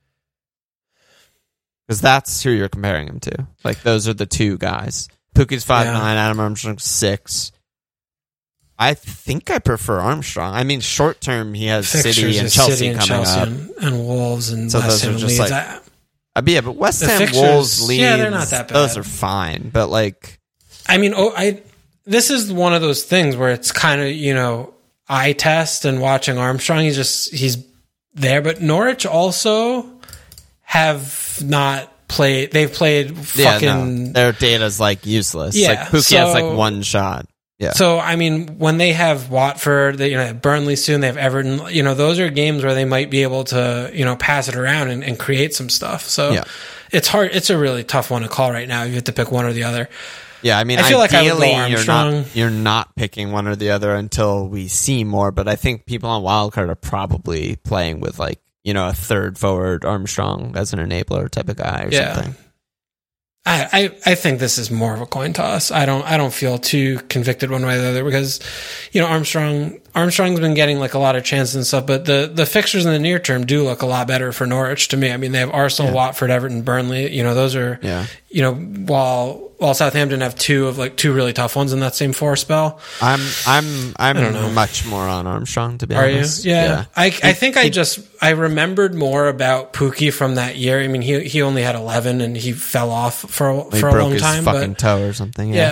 Because that's who you're comparing him to. Like, those are the two guys. Pookie's five Yeah. nine, Adam Armstrong's six. I think I prefer Armstrong. I mean, short term, he has Fixtures City and is Chelsea City and coming Chelsea up. and, and Wolves and So West those are Ham and just Leeds. like- I, Uh, but yeah, but West The Ham, fixtures- Wolves, Leeds, yeah, they're not that those bad. are fine. But, like, I mean, oh, I this is one of those things where it's kind of, you know, eye test and watching Armstrong. He's just he's there, but Norwich also have not played. They've played yeah, fucking. no, their data's, like, useless. Yeah, like, Pookie has, so- like, one shot. Yeah. So I mean, when they have Watford, they you know have Burnley soon. They have Everton. You know, those are games where they might be able to you know pass it around and, and create some stuff. So Yeah. it's hard. It's a really tough one to call right now. You have to pick one or the other. Yeah, I mean, I feel like I would go ideally, you're Armstrong. not you're not picking one or the other until we see more. But I think people on Wildcard are probably playing with, like, you know, a third forward Armstrong as an enabler type of guy or Yeah. something. I, I, I think this is more of a coin toss. I don't I don't feel too convicted one way or the other because, you know, Armstrong Armstrong's been getting like a lot of chances and stuff, but the, the fixtures in the near term do look a lot better for Norwich to me. I mean, they have Arsenal, Yeah. Watford, Everton, Burnley. You know, those are Yeah. you know, while while Southampton have two of like two really tough ones in that same four spell. I'm I'm don't know. I'm much more on Armstrong, to be Are you? honest. Yeah. I I think I just I remembered more about Pookie from that year. I mean, he he only had eleven and he fell off for a- He for a broke long his time, fucking but toe or something. yeah, Yeah. but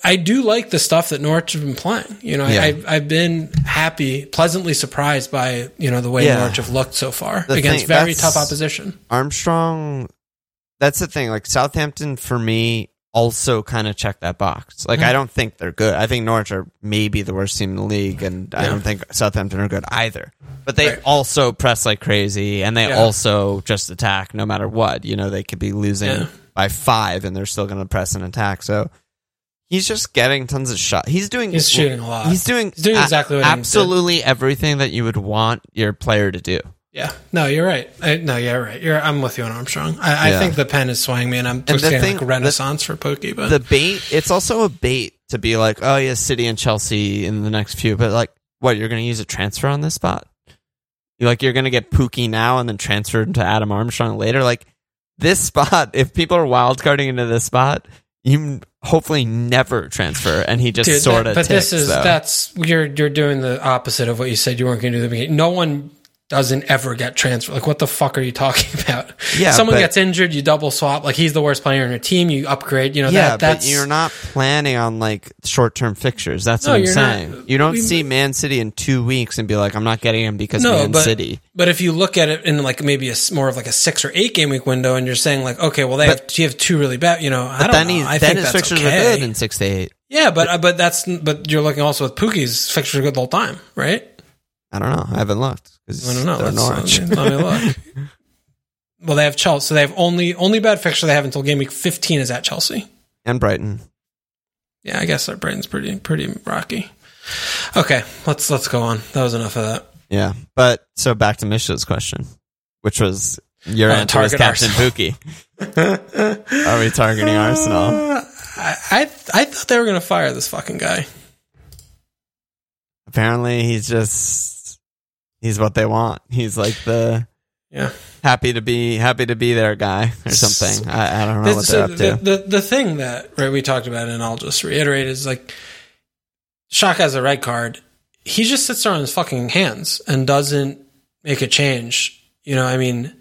I do like the stuff that Norwich have been playing. You know, Yeah. I, I've, I've been happy, pleasantly surprised by, you know, the way Yeah. Norwich have looked so far The against thing- very that's- tough opposition. Armstrong, that's the thing. Like Southampton, for me, also kind of check that box. Like, Mhm. I don't think they're good. I think Norwich are maybe the worst team in the league, and I Yeah. don't think Southampton are good either. But they Right. also press like crazy, and they Yeah. also just attack no matter what. You know, they could be losing Yeah. by five, and they're still going to press and attack. So he's just getting tons of shots. He's doing. He's shooting a lot. He's doing. He's doing a- exactly what he needs to. absolutely everything that you would want your player to do. Yeah, no, you're right. I, no, you're right. You're, I'm with you on Armstrong. I, Yeah. I think the pen is swaying me, and I'm And just the getting thing- like a renaissance for Pookie. But The bait, it's also a bait to be like, oh yeah, City and Chelsea in the next few, but like, what, you're going to use a transfer on this spot? You like, you're going to get Pookie now and then transfer to Adam Armstrong later? Like, this spot, if people are wildcarding into this spot, you hopefully never transfer, and he just Dude, sort that- of But ticks, this is though. that's you're you're doing the opposite of what you said you weren't going to do at the beginning. No one doesn't ever get transferred. Like, what the fuck are you talking about? Yeah, Someone but- gets injured, you double swap. Like, he's the worst player in your team, you upgrade. You know, yeah, that, that's but you're not planning on like short-term fixtures. That's No, what I'm you're not. saying. You don't We- see Man City in two weeks and be like, I'm not getting him because no, Man but, City. But if you look at it in like maybe a s- more of like a six or eight game week window, and you're saying like, okay, well they But- have you have two really bad. You know, I But don't then, know. he, I then think his that's fixtures okay. are good in six to eight. Yeah, but uh, but that's but you're looking also with Pookie's fixtures are good the whole time, right? I don't know. I haven't looked. 'cause I don't know. they're Let's, Norwich. let me look. Well, they have Chelsea. So they have only only bad fixture they have until game week fifteen is at Chelsea. And Brighton. Yeah, I guess that Brighton's pretty pretty rocky. Okay, let's let's go on. That was enough of that. Yeah. But so back to Misha's question, which was your Uh, answer was target Captain Pookie. Are we targeting Arsenal? Uh, I, I I thought they were going to fire this fucking guy. Apparently, he's just he's what they want. He's like the Yeah. happy to be happy to be there guy or something. I, I don't know what So they're up to. the, the the thing that right we talked about, and I'll just reiterate, is like Shaq has a red card. He just sits there on his fucking hands and doesn't make a change. You know, I mean,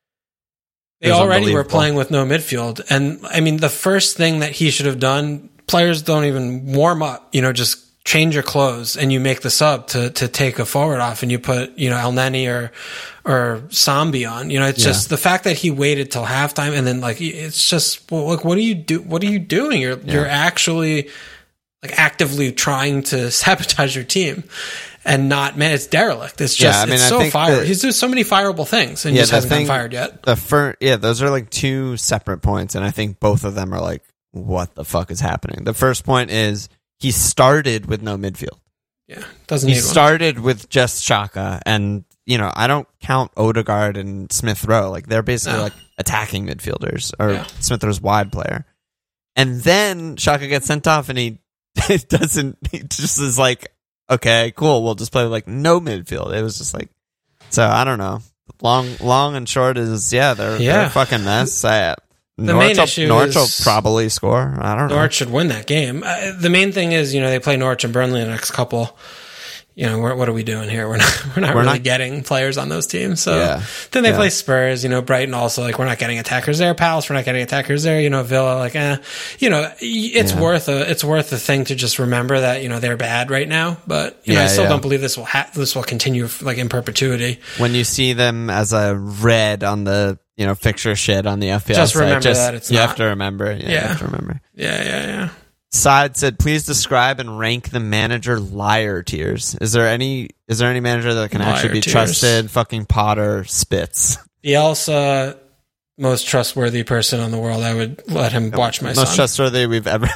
they It's already were unbelievable. playing with no midfield, and I mean, the first thing that he should have done, players don't even warm up. You know, just change your clothes and you make the sub to to take a forward off, and you put you know El Neni or or Sambi on. You know, it's Yeah. just the fact that he waited till halftime, and then like it's just well, like what do you do? What are you doing? You're Yeah. you're actually like actively trying to sabotage your team. And not, man, it's derelict. It's just, Yeah, I mean, it's I so think fire. that- He's doing so many fireable things, and Yeah, just the hasn't thing- gotten fired yet. The first, yeah, those are like two separate points, and I think both of them are like, what the fuck is happening? The first point is he started with no midfield. Yeah, doesn't He need one. started with just Xhaka, and you know I don't count Odegaard and Smith Rowe. Like they're basically No. like attacking midfielders, or Yeah. Smith Rowe's wide player. And then Xhaka gets sent off, and he it doesn't. He just is like, okay, cool. We'll just play like no midfield. It was just like, so I don't know. Long, long and short is yeah, they're, Yeah. they're a fucking mess. I, The Norwich, main will, issue Norwich will is- probably score. I don't know. Norwich should win that game. Uh, the main thing is, you know, they play Norwich and Burnley in the next couple. You know, we're, what are we doing here? We're not, we're not We're really not- getting players on those teams. So Yeah. then they Yeah. play Spurs, you know, Brighton also, like, we're not getting attackers there. Palace, we're not getting attackers there. You know, Villa, like, eh. You know, it's Yeah. worth a, it's worth a thing to just remember that, you know, they're bad right now. But, you know, I Yeah, still yeah. don't believe this will ha- this will continue, like, in perpetuity. When you see them as a red on the you know fixture shit on the F P L Just site, remember that it's you not. have to remember. Yeah, you Yeah. have to remember. Yeah, yeah, yeah. Side said, please describe and rank the manager liar tiers. Is there any is there any manager that can Liar actually be tiers. trusted? Fucking Potter spits. Bielsa, most trustworthy person in the world. I would let him watch my Most son. trustworthy we've ever.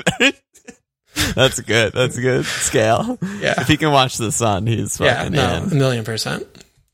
That's good. That's a good scale. Yeah. If he can watch the sun, he's Yeah, fucking no, in. a million percent.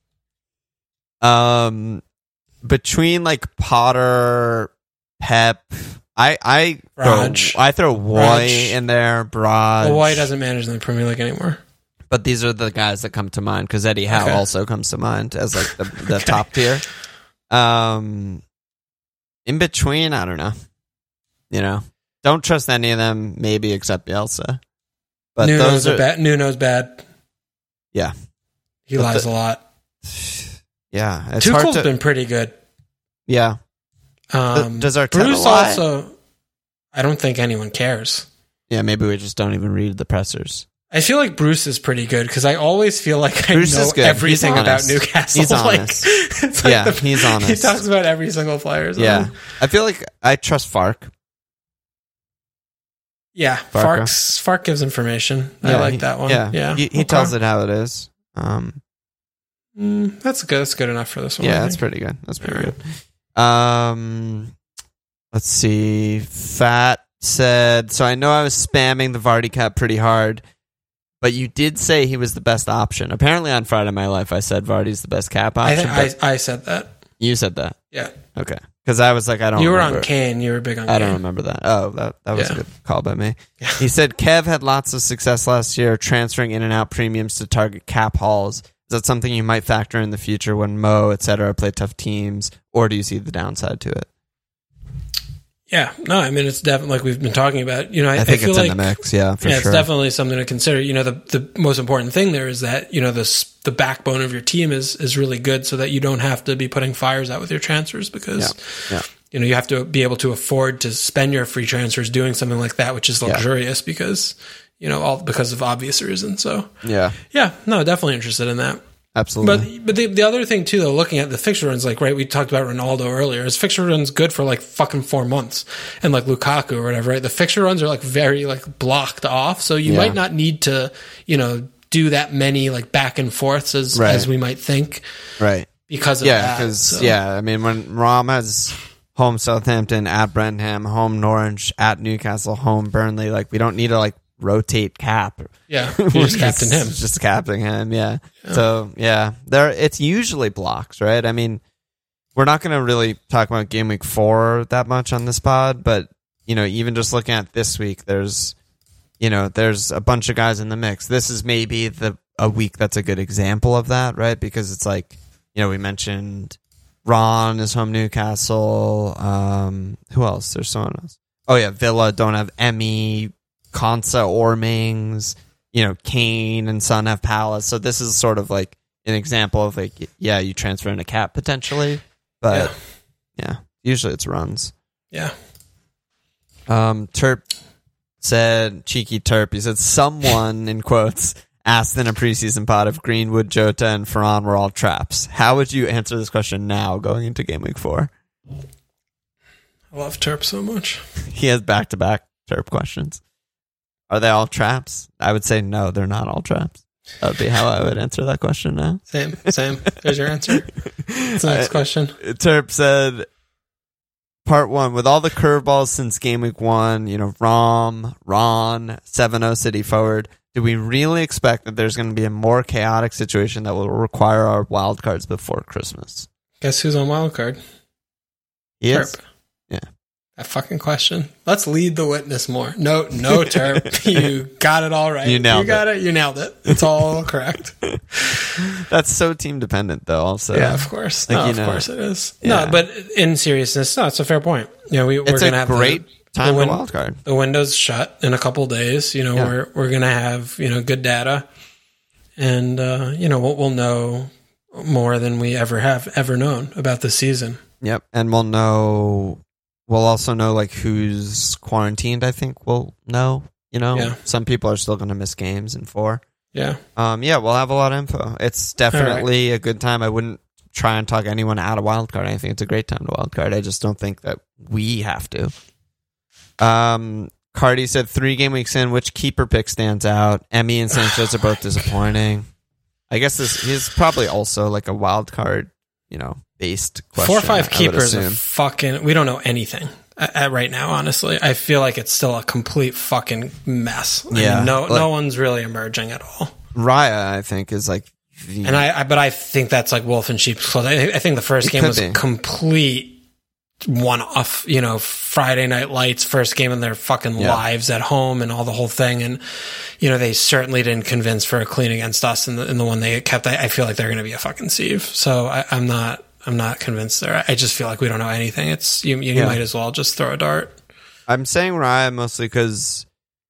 Um, between like Potter, Pep, I I Braj. throw I throw Woy Braj. in there. Braj. Well, why doesn't manage in the Premier League anymore? But these are the guys that come to mind because Eddie Howe Okay. also comes to mind as like the, the Okay. top tier. Um, in between, I don't know. You know, don't trust any of them. Maybe except Bielsa. But Nuno's those are a bad. Nuno's bad. yeah, He But lies the- a lot. yeah. It's hard Tuchel's to been pretty good. yeah. Um, Does Arteta Bruce lie? also? I don't think anyone cares. Yeah, maybe we just don't even read the pressers. I feel like Bruce is pretty good because I always feel like I Bruce know is good. everything He's about honest. Newcastle. He's honest. Like, it's like Yeah, the- he's honest. He talks about every single player. So. Yeah. I feel like I trust Fark. Yeah, Farka. Fark's, Fark gives information. I Yeah, like he- that one. Yeah. Yeah. He, he Okay. tells it how it is. Um, Mm, that's good. That's good enough for this one. yeah, I that's think. pretty good. That's pretty All right. good. Um, let's see. Fat said, so I know I was spamming the Vardy cap pretty hard, but you did say he was the best option. Apparently on Friday My Life, I said Vardy's the best cap I option. think but I, I said that. you said that. Yeah. Okay. Because I was like, I don't You were remember. on Kane. You were big on I Kane. don't remember that. Oh, that, that was Yeah. a good call by me. Yeah. He said Kev had lots of success last year transferring in and out premiums to target cap hauls. Is that something you might factor in the future when Mo, et cetera, play tough teams, or do you see the downside to it? Yeah. No, I mean, it's definitely like we've been talking about. You know, I, I think I feel it's like in the mix. Yeah, for yeah, sure. it's definitely something to consider. You know, the the most important thing there is that you know the s- the backbone of your team is is really good, so that you don't have to be putting fires out with your transfers because Yeah. Yeah. you know you have to be able to afford to spend your free transfers doing something like that, which is luxurious because you know all because of obvious reasons. So Yeah, yeah, no, definitely interested in that. absolutely. But but the, the other thing too, though, looking at the fixture runs, like right, we talked about Ronaldo earlier. His fixture run's good for like fucking four months, and like Lukaku or whatever. Right, the fixture runs are like very like blocked off, so you Yeah. might not need to you know do that many like back and forths as Right. as we might think right. because of Yeah, that. because, So, yeah, I mean, when Rom has home Southampton, at Brenham, home Norwich, at Newcastle, home Burnley, like, we don't need to, like, rotate cap. yeah, you just captain him. Just captain him, yeah. So, yeah, there. It's usually blocks, right? I mean, we're not going to really talk about game week four that much on this pod, but, you know, even just looking at this week, there's, you know, there's a bunch of guys in the mix. This is maybe the a week that's a good example of that, right? Because it's like, you know, we mentioned Ron is home Newcastle. Um, who else? There's someone else. Oh, yeah, Villa don't have Emmy, Konsa or Mings. You know, Kane and Son have Palace. So this is sort of like an example of like, yeah, you transfer in a cap potentially, but yeah, yeah usually it's runs. Yeah. Um, Terp said, cheeky Terp, he said, someone, in quotes, asked in a preseason pod if Greenwood, Jota, and Ferran were all traps. How would you answer this question now going into game week four? I love Terp so much. He has back-to-back Terp questions. Are they all traps? I would say no, they're not all traps. That would be how I would answer that question now. Same, same. There's your answer. What's the next question? Terp said, part one, with all the curveballs since game week one, you know, Rom, Ron, seven oh City forward, do we really expect that there's going to be a more chaotic situation that will require our wild cards before Christmas? Guess who's on wildcard? He is? Terp. Yeah. That fucking question. Let's lead the witness more. No, no, Terp. You got it all right. You nailed you got it. it. You nailed it. It's all correct. That's so team dependent, though, also. Yeah, of course. Like, no, you of know, course it is. yeah. No, but in seriousness, no, it's a fair point. You know, we, we're It's going to a have great the, time the to win- wild card. The window's shut in a couple days. You know, Yeah. we're we're going to have, you know, good data. And, uh, you know, we'll, we'll know more than we ever have ever known about the season. Yep. And we'll know, we'll also know, like, who's quarantined, I think we'll know. You know, Yeah. some people are still going to miss games in four. Yeah. Um, yeah, we'll have a lot of info. It's definitely a good time. I wouldn't try and talk anyone out of wildcard. I think it's a great time to wildcard. I just don't think that we have to. Um, Cardi said three game weeks in, which keeper pick stands out? Emmy and Sanchez are both disappointing. I guess this is probably also like a wild card, you know, based question. Four or five I would keepers are assume. fucking. We don't know anything at, at right now. Honestly, I feel like it's still a complete fucking mess. I Yeah, mean, no, like- no one's really emerging at all. Raya, I think, is like, the, And I, I, but I think that's like wolf in sheep's clothing. I, I think the first It game could was be. complete one off. You know, Friday Night Lights, first game in their fucking Yeah. lives at home, and all the whole thing. And you know, they certainly didn't convince for a clean against us in the in the one they kept. I, I feel like they're going to be a fucking sieve. So I, I'm not. I'm not convinced there. I just feel like we don't know anything. It's you. You Yeah. might as well just throw a dart. I'm saying Raya mostly because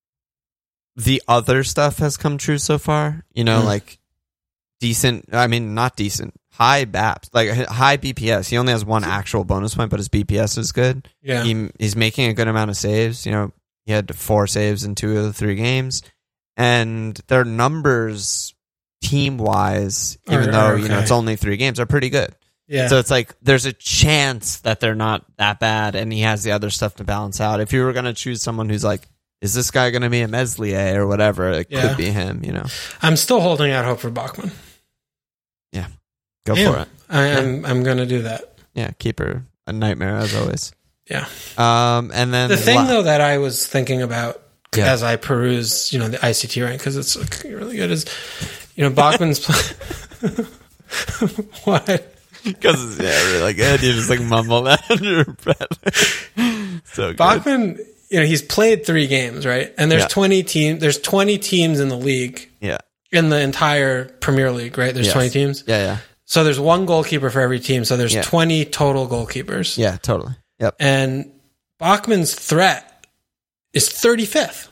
the other stuff has come true so far. You know, Mm. like decent. I mean, not decent. High B A P S, like high B P S. He only has one actual bonus point, but his B P S is good. Yeah. He, he's making a good amount of saves. You know, He had four saves in two of the three games. And their numbers, team-wise, even Are- though are you know okay. it's only three games, are pretty good. Yeah. So it's like there's a chance that they're not that bad, and he has the other stuff to balance out. If you were going to choose someone who's like, is this guy going to be a Meslier or whatever, it Yeah. could be him, you know. I'm still holding out hope for Bachman. Yeah. Go I am. for it. I am. I'm going to do that. Yeah, keeper, a nightmare as always. Yeah. Um, and then The thing, la- though, that I was thinking about Yeah. as I peruse, you know, the I C T rank, because it's like, really good, is, you know, Bachman's play- what? because it's yeah, really good. You just like mumble that under your breath. So good. Bachman, you know, he's played three games, right? And there's Yeah. twenty teams. There's twenty teams in the league, Yeah. in the entire Premier League, right? There's Yes. twenty teams. Yeah, yeah. So there's one goalkeeper for every team. So there's Yeah. twenty total goalkeepers. Yeah, totally. Yep. And Bachman's threat is thirty-fifth.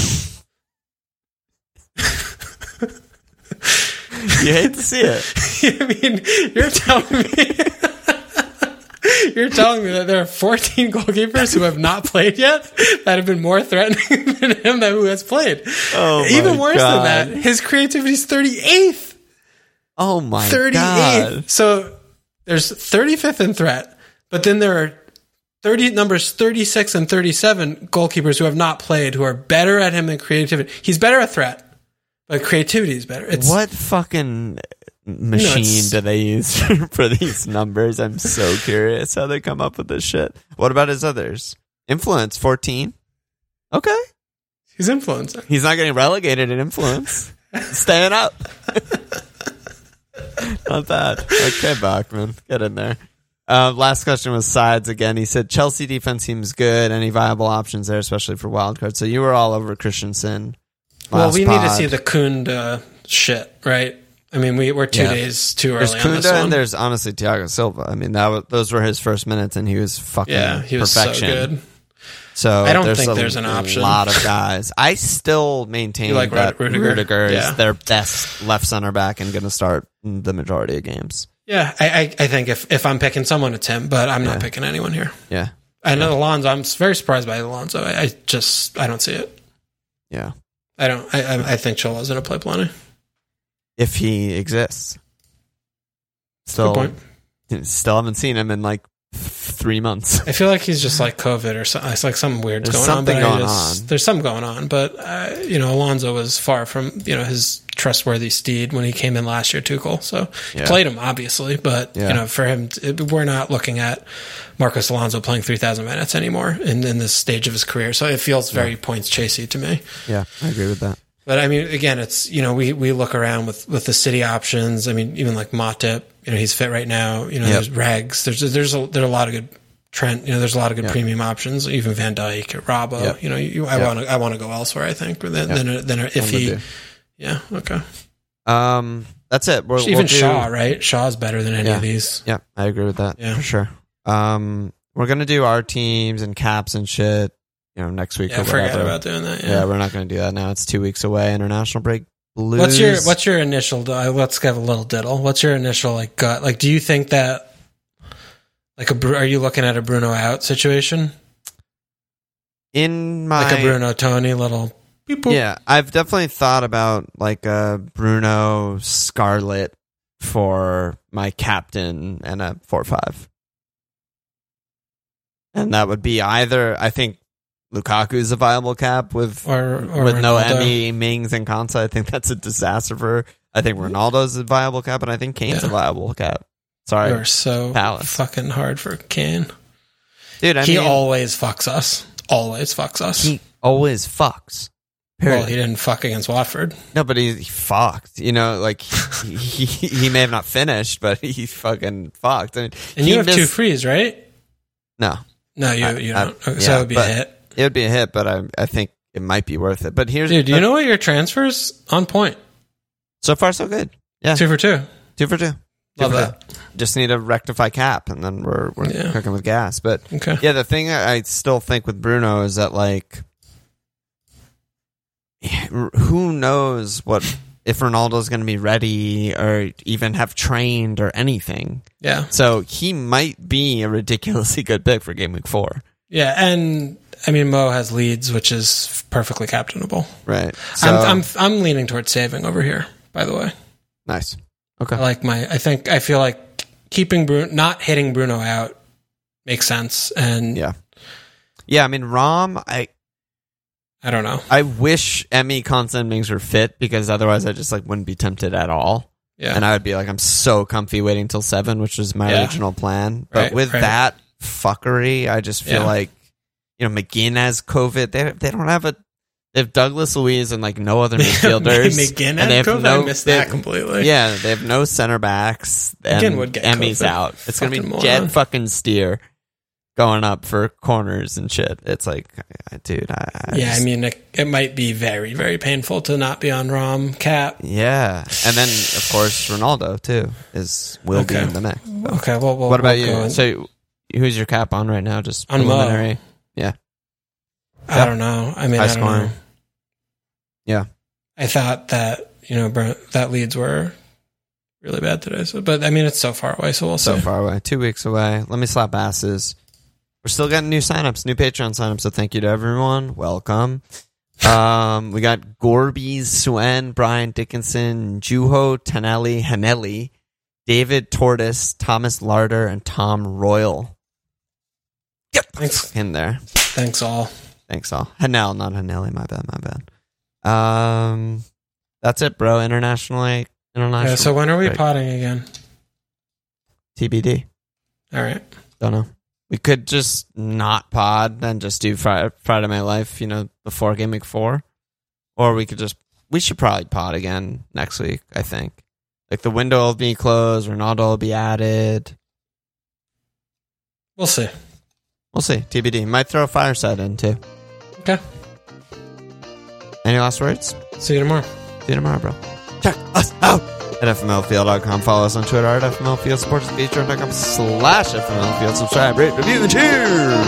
You hate to see it. I mean, you're telling me you're telling me that there are fourteen goalkeepers who have not played yet that have been more threatening than him that who has played. Oh, Even my worse God. than that, his creativity is thirty-eighth. Oh my thirty-eighth. God. So there's thirty-fifth in threat, but then there are thirty numbers thirty-six and thirty-seven goalkeepers who have not played who are better at him than creativity. He's better at threat, but creativity is better. It's What fucking machine it's- do they use for these numbers? I'm so curious how they come up with this shit. What about his others? Influence, fourteen. Okay. he's influencing. He's not getting relegated in influence. Staying up. Not bad. Okay, Bachman. Get in there. Uh, last question was sides again. He said Chelsea defense seems good. Any viable options there, especially for wild cards? So you were all over Christensen. Well, last we need to pod. see the Kunda shit, right? I mean, we, we're two Yeah. days too There's early on this Kunda one. and there's honestly Thiago Silva. I mean, that was, those were his first minutes, and he was fucking yeah, he was perfection. so good. So I don't there's think a there's an option. lot of guys. I still maintain You like that Rudiger? Rudiger, Yeah. is their best left center back and going to start the majority of games. Yeah, I, I, I think if, if I'm picking someone, it's him, but I'm not Yeah. picking anyone here. Yeah, I know Alonso. I'm very surprised by Alonso. I, I just I don't see it. yeah. I don't. I I, I think Chilwell's going to play plenty. If he exists, still, Good point. still haven't seen him in like three months. I feel like he's just like COVID or something. It's like something weird's There's going something on. But I going just, on. There's something going on. But, uh, you know, Alonso was far from, you know, his trustworthy steed when he came in last year, Tuchel. So Yeah. played him, obviously. But, Yeah. you know, for him, it, we're not looking at Marcos Alonso playing three thousand minutes anymore in, in this stage of his career. So it feels very points chasey to me. Yeah, I agree with that. But I mean, again, it's, you know, we, we look around with, with the city options. I mean, even like Matip, you know, he's fit right now. You know, Yep. there's Rags. There's, there's a, there are a lot of good Trent, you know, there's a lot of good Yep. premium options. Even Van Dijk, Robbo, Yep. you know, you, I Yep. want to, I want to go elsewhere, I think, than, Yep. than, than if I'm he, with yeah, okay. Um, that's it. We're, Even we'll do- Shaw, right? Shaw's better than any Yeah. of these. Yeah, I agree with that Yeah. for sure. Um, we're gonna do our teams and caps and shit. You know, next week Yeah, or forget whatever. about doing that. Yeah. Yeah. we're not gonna do that now. It's two weeks away. International break. Blues. What's your, what's your initial, uh, let's have a little diddle. What's your initial, like, gut? Like, do you think that, like, a, Bru- are you looking at a Bruno out situation? in my Like a Bruno Tony little beep boop? Yeah, I've definitely thought about like a Bruno Scarlett for my captain and a four five. And that would be either, I think Lukaku's a viable cap with Or, or with no Ronaldo. Emmy, Mings, and Konsa. I think that's a disaster for. I think Ronaldo's a viable cap, and I think Kane's Yeah. a viable cap. Sorry, You're so Palace. fucking hard for Kane. dude. I he mean, always fucks us. Always fucks us. he always fucks. Period. Well, he didn't fuck against Watford. No, but he, he fucked. You know, like he, he he may have not finished, but he fucking fucked. I mean, And he you have two missed- frees, right? No, No, you I- you I- don't. Okay, yeah, so it would be but- a hit. it would be a hit, but I I think it might be worth it. But here's Dude, do but you know what your transfers on point? so far so good. Yeah, Two for two. two for two. Two Love for that. two. Just need to rectify cap, and then we're we're Yeah. cooking with gas. But Okay. yeah, the thing I I still think with Bruno is that like, who knows what if Ronaldo's going to be ready or even have trained or anything. Yeah. So he might be a ridiculously good pick for game week four. Yeah, and I mean, Mo has Leeds, which is perfectly captainable. Right. So, I'm, I'm I'm leaning towards saving over here. By the way, nice. Okay. I like my. I think I feel like keeping Bruno, not hitting Bruno out, makes sense. And yeah, yeah. I mean, Rom. I I don't know. I wish Emmy Constant Mings were fit because otherwise I just like wouldn't be tempted at all. Yeah. And I would be like, I'm so comfy waiting till seven, which was my yeah. original plan. But right, with right. that fuckery, I just feel yeah. like, you know, McGinn has COVID. They they don't have a. They have Douglas Luiz and like no other midfielders. McGinn and they have COVID. No, I missed that completely. Yeah, they have no center backs. McGinn would get Emmy's COVID. out. It's gonna be moron. Jed fucking Steer going up for corners and shit. It's like, dude. I, I yeah, just, I mean, it, it might be very, very painful to not be on Rom cap. Yeah, and then of course Ronaldo too is will okay. be in the mix. So. Okay, well, well what about we'll you? So, who's your cap on right now? Just on preliminary. Mo. Yeah. I yeah. don't know. I mean, High I don't scoring. know. Yeah. I thought that, you know, that Leeds were really bad today. So, but I mean, it's so far away, so we'll so see. So far away. Two weeks away. Let me slap asses. We're still getting new signups, new Patreon signups, so thank you to everyone. Welcome. Um, we got Gorbies, Swen, Brian Dickinson, Juho, Tanelli, Hanelli, David Tortoise, Thomas Larder, and Tom Royal. Get Thanks. in there. Thanks all. Thanks all. Hanel, not Hanelli. My bad, my bad. Um, that's it, bro. Internationally, international. Yeah, so when are we right. potting again? T B D. All right. Don't know. We could just not pod and just do Friday, Friday My Life, you know, before Game Week four. Or we could just, we should probably pod again next week, I think. Like the window will be closed, Ronaldo will be added. We'll see. We'll see. T B D. Might throw a fireside in too. Okay. Any last words? See you tomorrow. See you tomorrow, bro. Check us out at F M L Field dot com. Follow us on Twitter at F M L Field. Support us at patreon dot com slash F M L Field. Subscribe, rate, review, and cheers!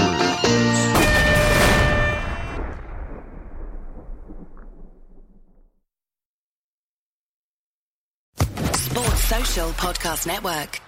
Sports Social Podcast Network.